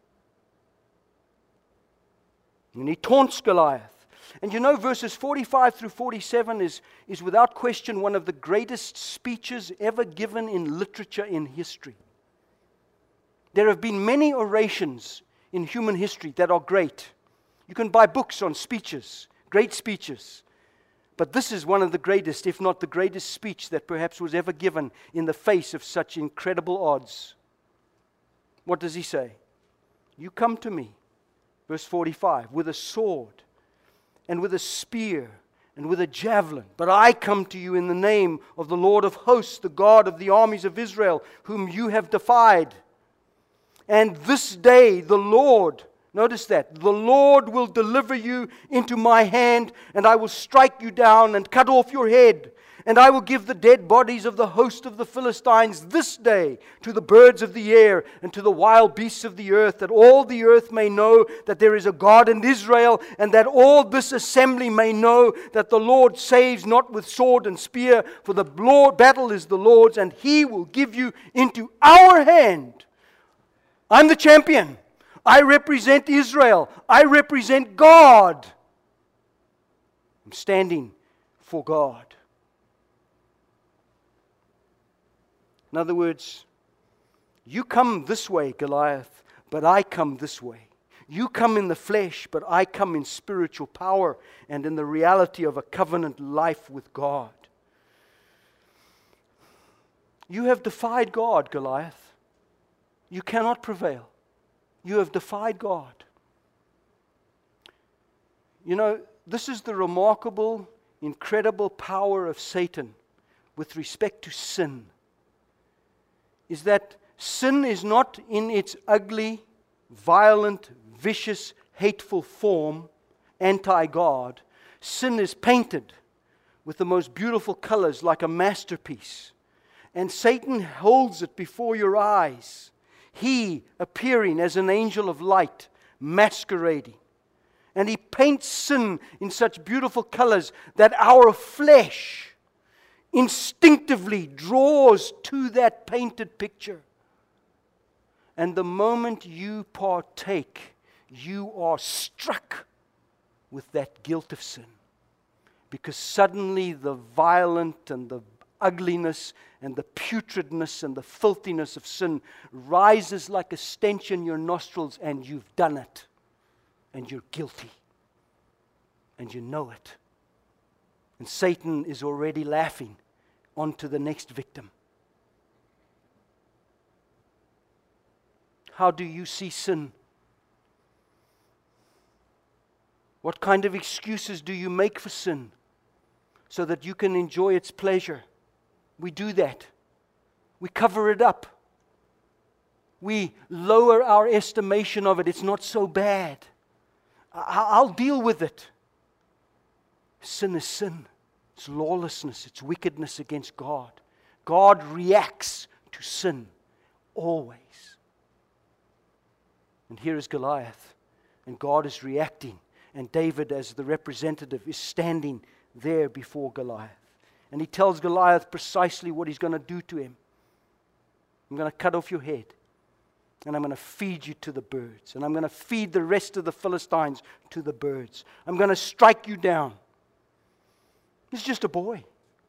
And he taunts Goliath. And you know, verses forty-five through forty-seven is, is without question one of the greatest speeches ever given in literature in history. There have been many orations in human history that are great. You can buy books on speeches, great speeches. But this is one of the greatest, if not the greatest speech that perhaps was ever given in the face of such incredible odds. What does he say? You come to me, verse forty-five, with a sword and with a spear and with a javelin. But I come to you in the name of the Lord of hosts, the God of the armies of Israel, whom you have defied. And this day the Lord Notice that. The Lord will deliver you into my hand, and I will strike you down and cut off your head. And I will give the dead bodies of the host of the Philistines this day to the birds of the air and to the wild beasts of the earth, that all the earth may know that there is a God in Israel, and that all this assembly may know that the Lord saves not with sword and spear, for the Lord, battle is the Lord's, and He will give you into our hand. I'm the champion. I represent Israel. I represent God. I'm standing for God. In other words, you come this way, Goliath, but I come this way. You come in the flesh, but I come in spiritual power and in the reality of a covenant life with God. You have defied God, Goliath. You cannot prevail. You have defied God. You know, this is the remarkable, incredible power of Satan with respect to sin. Is that sin is not in its ugly, violent, vicious, hateful form, anti-God. Sin is painted with the most beautiful colors like a masterpiece. And Satan holds it before your eyes. He appearing as an angel of light, masquerading. And he paints sin in such beautiful colors that our flesh instinctively draws to that painted picture. And the moment you partake, you are struck with that guilt of sin. Because suddenly the violent and the ugliness and the putridness and the filthiness of sin rises like a stench in your nostrils, and you've done it. And you're guilty. And you know it. And Satan is already laughing on to the next victim. How do you see sin? What kind of excuses do you make for sin so that you can enjoy its pleasure? We do that. We cover it up. We lower our estimation of it. It's not so bad. I'll deal with it. Sin is sin. It's lawlessness. It's wickedness against God. God reacts to sin always. And here is Goliath. And God is reacting. And David, as the representative, is standing there before Goliath. And he tells Goliath precisely what he's going to do to him. I'm going to cut off your head. And I'm going to feed you to the birds. And I'm going to feed the rest of the Philistines to the birds. I'm going to strike you down. He's just a boy.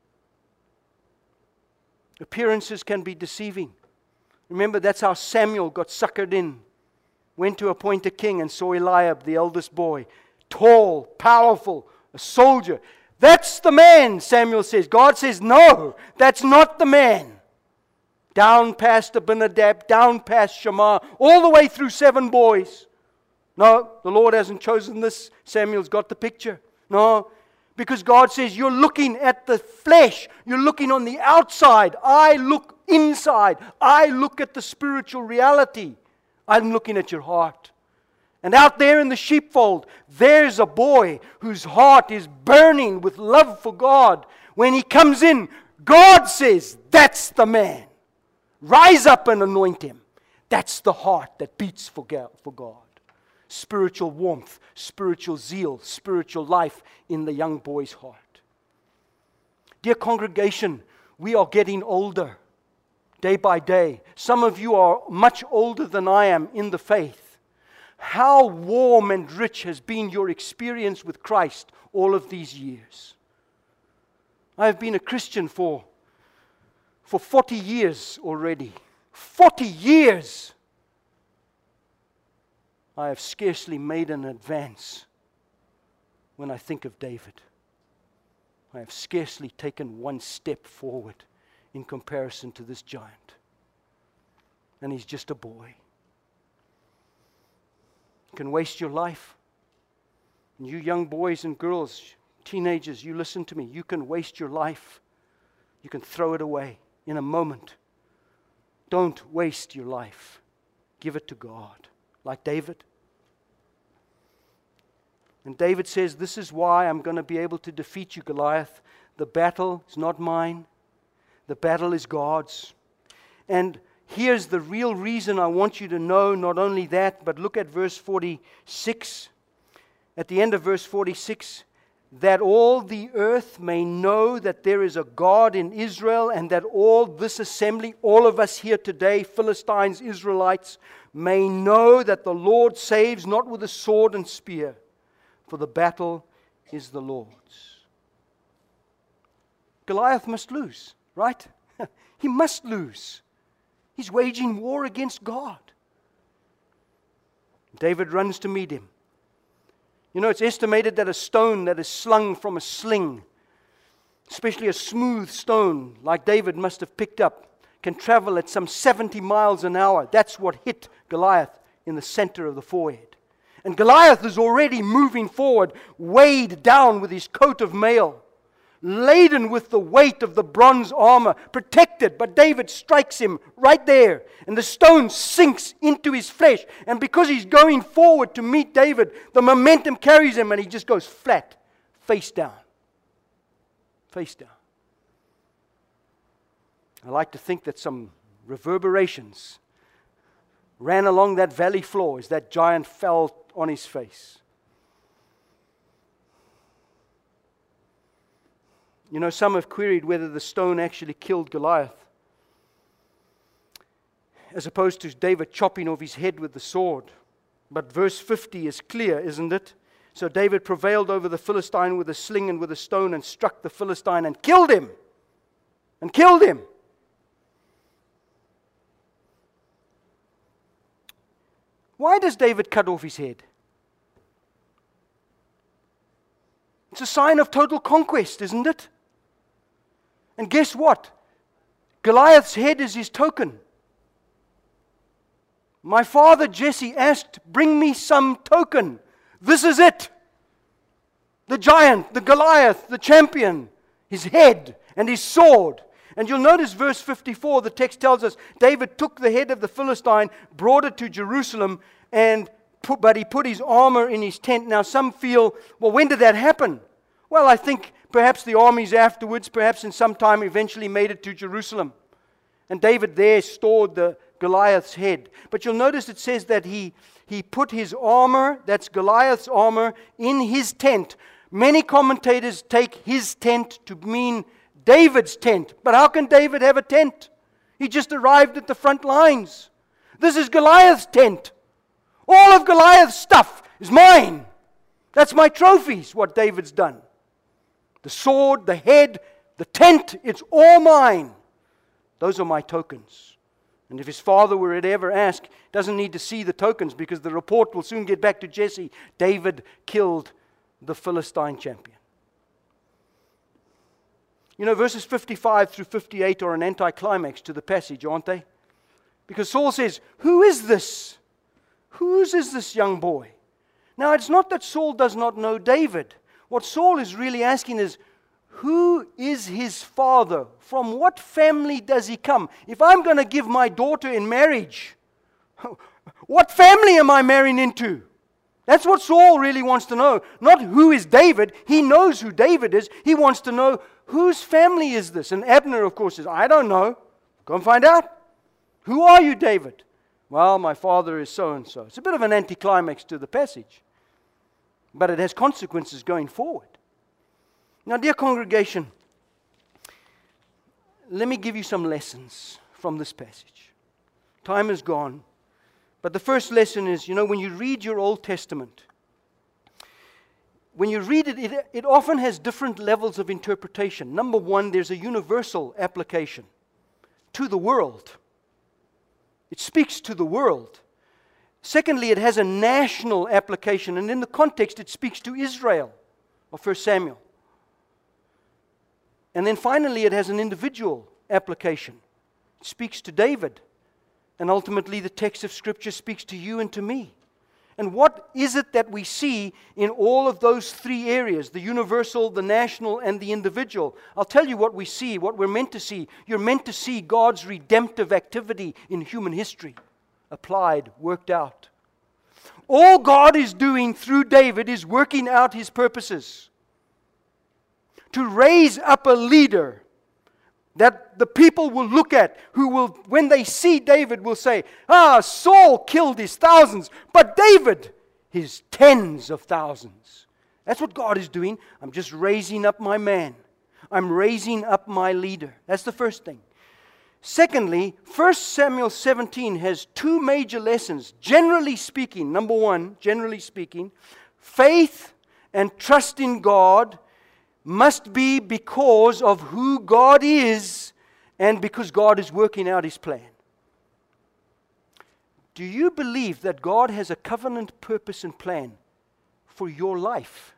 Appearances can be deceiving. Remember, that's how Samuel got suckered in. Went to appoint a king and saw Eliab, the eldest boy. Tall, powerful, a soldier. That's the man, Samuel says. God says, no, that's not the man. Down past Abinadab, down past Shammah, all the way through seven boys. No, the Lord hasn't chosen this. Samuel's got the picture. No, because God says, you're looking at the flesh. You're looking on the outside. I look inside. I look at the spiritual reality. I'm looking at your heart. And out there in the sheepfold, there's a boy whose heart is burning with love for God. When he comes in, God says, that's the man. Rise up and anoint him. That's the heart that beats for God. Spiritual warmth, spiritual zeal, spiritual life in the young boy's heart. Dear congregation, we are getting older day by day. Some of you are much older than I am in the faith. How warm and rich has been your experience with Christ all of these years. I have been a Christian for For forty years already. forty years! I have scarcely made an advance when I think of David. I have scarcely taken one step forward in comparison to this giant. And he's just a boy. You can waste your life. And you young boys and girls, teenagers, you listen to me. You can waste your life. You can throw it away in a moment. Don't waste your life. Give it to God. Like David. And David says, this is why I'm going to be able to defeat you, Goliath. The battle is not mine. The battle is God's. And here's the real reason I want you to know, not only that, but look at verse forty-six. At the end of verse forty-six, that all the earth may know that there is a God in Israel, and that all this assembly, all of us here today, Philistines, Israelites, may know that the Lord saves not with a sword and spear, for the battle is the Lord's. Goliath must lose, right? He must lose. He's waging war against God. David runs to meet him. You know, it's estimated that a stone that is slung from a sling, especially a smooth stone like David must have picked up, can travel at some seventy miles an hour. That's what hit Goliath in the center of the forehead. And Goliath is already moving forward, weighed down with his coat of mail, laden with the weight of the bronze armor, protected, but David strikes him right there, and the stone sinks into his flesh, and because he's going forward to meet David, the momentum carries him, and he just goes flat, face down. Face down. I like to think that some reverberations ran along that valley floor as that giant fell on his face. You know, some have queried whether the stone actually killed Goliath, as opposed to David chopping off his head with the sword. But verse fifty is clear, isn't it? So David prevailed over the Philistine with a sling and with a stone, and struck the Philistine and killed him. And killed him. Why does David cut off his head? It's a sign of total conquest, isn't it? And guess what? Goliath's head is his token. My father Jesse asked, bring me some token. This is it. The giant, the Goliath, the champion, his head and his sword. And you'll notice verse fifty-four, the text tells us, David took the head of the Philistine, brought it to Jerusalem, and put, but he put his armor in his tent. Now some feel, well, when did that happen? Well, I think perhaps the armies afterwards, perhaps in some time, eventually made it to Jerusalem. And David there stored the Goliath's head. But you'll notice it says that he, he put his armor, that's Goliath's armor, in his tent. Many commentators take his tent to mean David's tent. But how can David have a tent? He just arrived at the front lines. This is Goliath's tent. All of Goliath's stuff is mine. That's my trophies, what David's done. The sword, the head, the tent, it's all mine. Those are my tokens. And if his father were to ever ask, doesn't need to see the tokens, because the report will soon get back to Jesse. David killed the Philistine champion. You know, verses fifty-five through fifty-eight are an anticlimax to the passage, aren't they? Because Saul says, who is this? Whose is this young boy? Now, it's not that Saul does not know David. What Saul is really asking is, who is his father? From what family does he come? If I'm going to give my daughter in marriage, what family am I marrying into? That's what Saul really wants to know. Not who is David. He knows who David is. He wants to know, whose family is this? And Abner, of course, says, I don't know. Go and find out. Who are you, David? Well, my father is so-and-so. It's a bit of an anticlimax to the passage. But it has consequences going forward. Now, dear congregation, let me give you some lessons from this passage. Time is gone. But the first lesson is, you know, when you read your Old Testament, when you read it, it, it often has different levels of interpretation. Number one, there's a universal application to the world. It speaks to the world. Secondly, it has a national application, and in the context, it speaks to Israel, of First Samuel. And then finally, it has an individual application. It speaks to David, and ultimately, the text of Scripture speaks to you and to me. And what is it that we see in all of those three areas, the universal, the national, and the individual? I'll tell you what we see, what we're meant to see. You're meant to see God's redemptive activity in human history. Applied, worked out. All God is doing through David is working out His purposes. To raise up a leader that the people will look at, who will, when they see David, will say, ah, Saul killed his thousands, but David, his tens of thousands. That's what God is doing. I'm just raising up my man. I'm raising up my leader. That's the first thing. Secondly, First Samuel seventeen has two major lessons. Generally speaking, number one, generally speaking, faith and trust in God must be because of who God is and because God is working out His plan. Do you believe that God has a covenant purpose and plan for your life?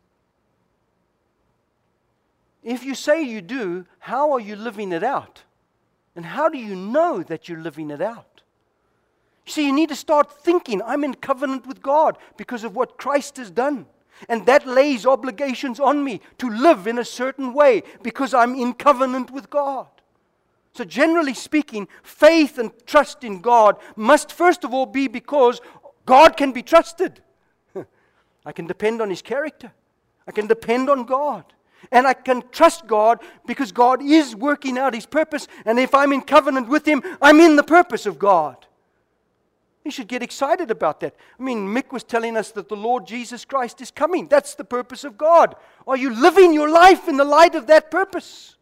If you say you do, how are you living it out? And how do you know that you're living it out? See, you need to start thinking, I'm in covenant with God because of what Christ has done. And that lays obligations on me to live in a certain way because I'm in covenant with God. So generally speaking, faith and trust in God must first of all be because God can be trusted. I can depend on His character. I can depend on God. And I can trust God because God is working out His purpose. And if I'm in covenant with Him, I'm in the purpose of God. You should get excited about that. I mean, Mick was telling us that the Lord Jesus Christ is coming. That's the purpose of God. Are you living your life in the light of that purpose?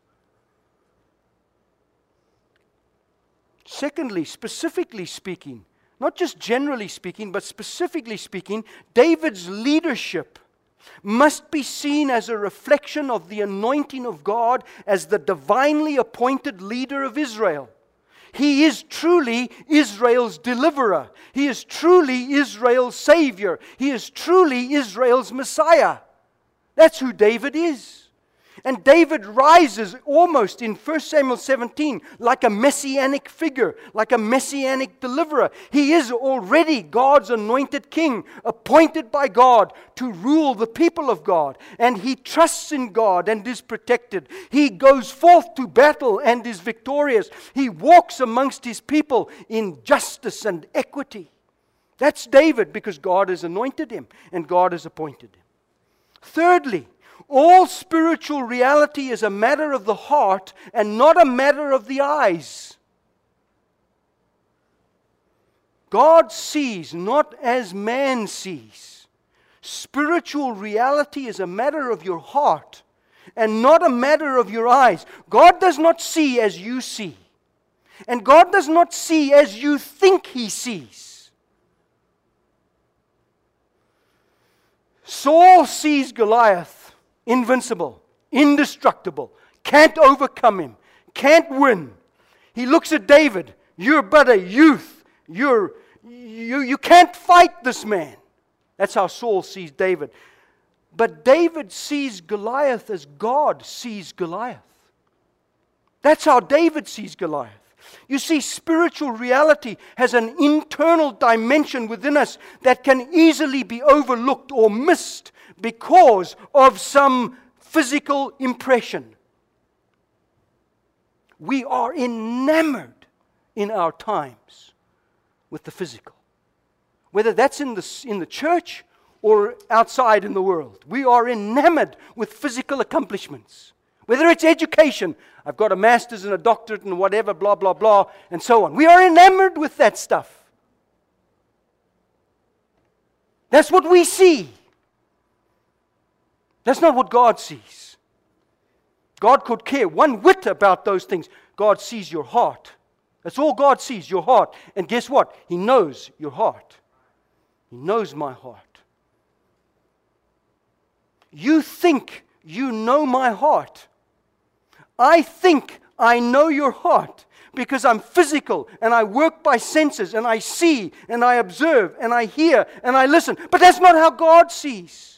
Secondly, specifically speaking, not just generally speaking, but specifically speaking, David's leadership must be seen as a reflection of the anointing of God as the divinely appointed leader of Israel. He is truly Israel's deliverer. He is truly Israel's Savior. He is truly Israel's Messiah. That's who David is. And David rises almost in First Samuel seventeen like a messianic figure, like a messianic deliverer. He is already God's anointed king, appointed by God to rule the people of God. And he trusts in God and is protected. He goes forth to battle and is victorious. He walks amongst his people in justice and equity. That's David because God has anointed him and God has appointed him. Thirdly, all spiritual reality is a matter of the heart and not a matter of the eyes. God sees not as man sees. Spiritual reality is a matter of your heart and not a matter of your eyes. God does not see as you see. And God does not see as you think He sees. Saul sees Goliath invincible, indestructible, can't overcome him, can't win. He looks at David, you're but a youth, you're, you, you can't fight this man. That's how Saul sees David. But David sees Goliath as God sees Goliath. That's how David sees Goliath. You see, spiritual reality has an internal dimension within us that can easily be overlooked or missed because of some physical impression. We are enamored in our times with the physical. Whether that's in the, in the church or outside in the world. We are enamored with physical accomplishments. Whether it's education, I've got a master's and a doctorate and whatever, blah, blah, blah, and so on. We are enamored with that stuff. That's what we see. That's not what God sees. God could care one whit about those things. God sees your heart. That's all God sees, your heart. And guess what? He knows your heart. He knows my heart. You think you know my heart. I think I know your heart because I'm physical and I work by senses and I see and I observe and I hear and I listen. But that's not how God sees.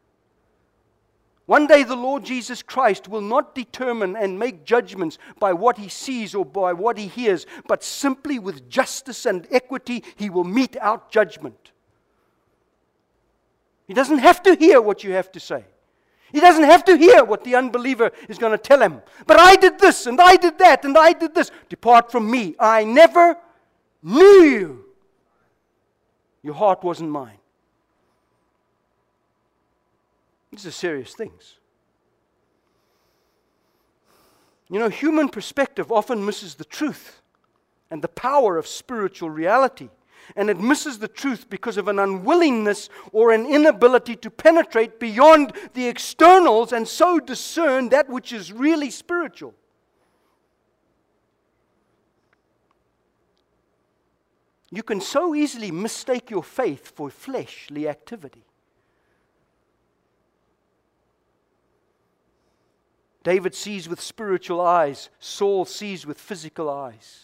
One day the Lord Jesus Christ will not determine and make judgments by what He sees or by what He hears, but simply with justice and equity He will mete out judgment. He doesn't have to hear what you have to say. He doesn't have to hear what the unbeliever is going to tell him. But I did this, and I did that, and I did this. Depart from me. I never knew you. Your heart wasn't mine. These are serious things. You know, human perspective often misses the truth and the power of spiritual reality. And it misses the truth because of an unwillingness or an inability to penetrate beyond the externals and so discern that which is really spiritual. You can so easily mistake your faith for fleshly activity. David sees with spiritual eyes. Saul sees with physical eyes.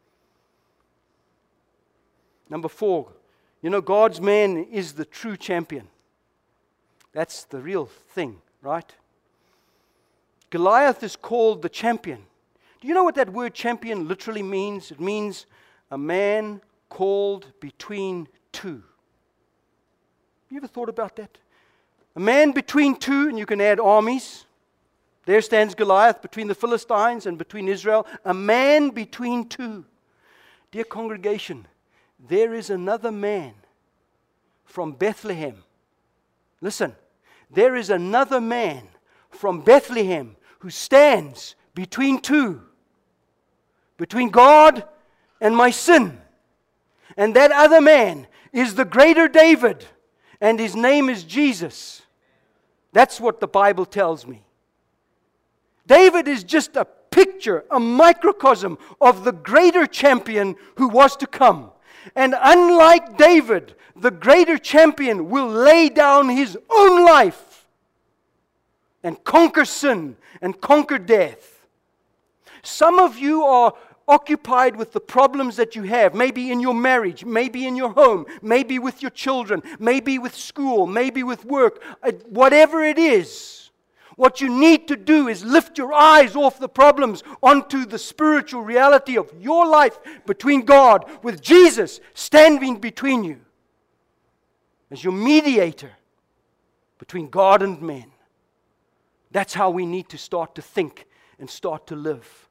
Number four, you know, God's man is the true champion. That's the real thing, right? Goliath is called the champion. Do you know what that word champion literally means? It means a man called between two. You ever thought about that? A man between two, and you can add armies. There stands Goliath between the Philistines and between Israel. A man between two. Dear congregation, there is another man from Bethlehem. Listen, there is another man from Bethlehem who stands between two. Between God and my sin. And that other man is the greater David. And his name is Jesus. That's what the Bible tells me. David is just a picture, a microcosm of the greater champion who was to come. And unlike David, the greater champion will lay down his own life and conquer sin and conquer death. Some of you are occupied with the problems that you have, maybe in your marriage, maybe in your home, maybe with your children, maybe with school, maybe with work, whatever it is. What you need to do is lift your eyes off the problems onto the spiritual reality of your life between God, with Jesus standing between you as your mediator between God and men. That's how we need to start to think and start to live.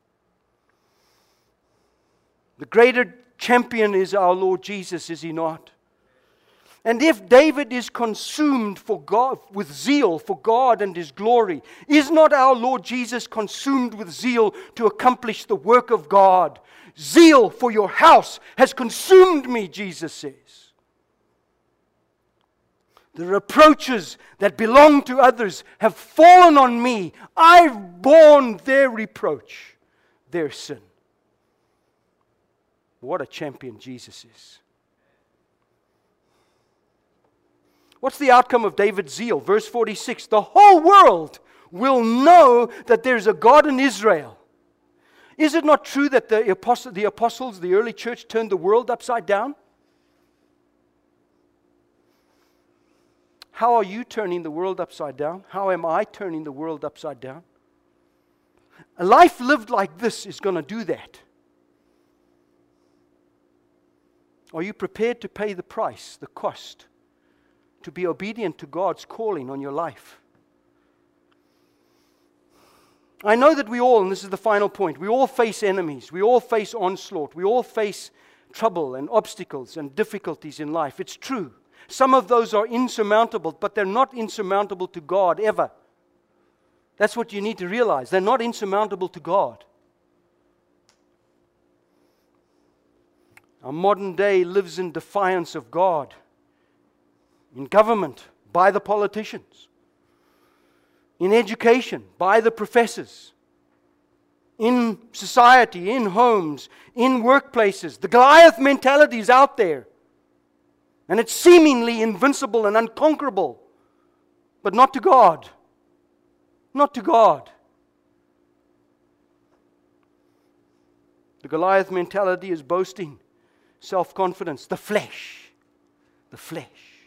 The greater champion is our Lord Jesus, is He not? And if David is consumed for God, with zeal for God and His glory, is not our Lord Jesus consumed with zeal to accomplish the work of God? Zeal for your house has consumed me, Jesus says. The reproaches that belong to others have fallen on me. I've borne their reproach, their sin. What a champion Jesus is. What's the outcome of David's zeal? Verse forty-six, the whole world will know that there's a God in Israel. Is it not true that the, apostle, the apostles, the early church, turned the world upside down? How are you turning the world upside down? How am I turning the world upside down? A life lived like this is going to do that. Are you prepared to pay the price, the cost, to be obedient to God's calling on your life? I know that we all, and this is the final point, we all face enemies. We all face onslaught. We all face trouble and obstacles and difficulties in life. It's true. Some of those are insurmountable, but they're not insurmountable to God ever. That's what you need to realize. They're not insurmountable to God. Our modern day lives in defiance of God. In government, by the politicians. In education, by the professors. In society, in homes, in workplaces. The Goliath mentality is out there. And it's seemingly invincible and unconquerable. But not to God. Not to God. The Goliath mentality is boasting, self-confidence, the flesh. The flesh.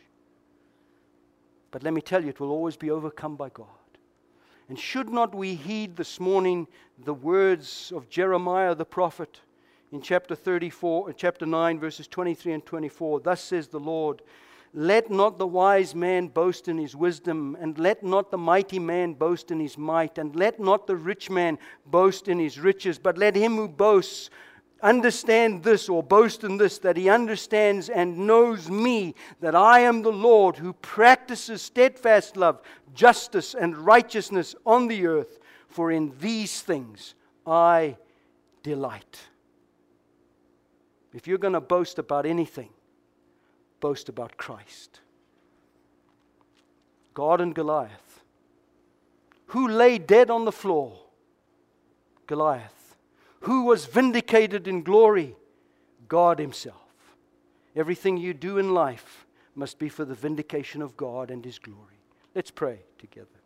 But let me tell you, it will always be overcome by God. And should not we heed this morning the words of Jeremiah the prophet in chapter thirty-four, chapter nine, verses twenty-three and twenty-four? Thus says the Lord, let not the wise man boast in his wisdom, and let not the mighty man boast in his might, and let not the rich man boast in his riches, but let him who boasts understand this or boast in this, that he understands and knows me, that I am the Lord who practices steadfast love, justice, and righteousness on the earth. For in these things I delight. If you're going to boast about anything, boast about Christ. God and Goliath. Who lay dead on the floor? Goliath. Who was vindicated in glory? God himself. Everything you do in life must be for the vindication of God and his glory. Let's pray together.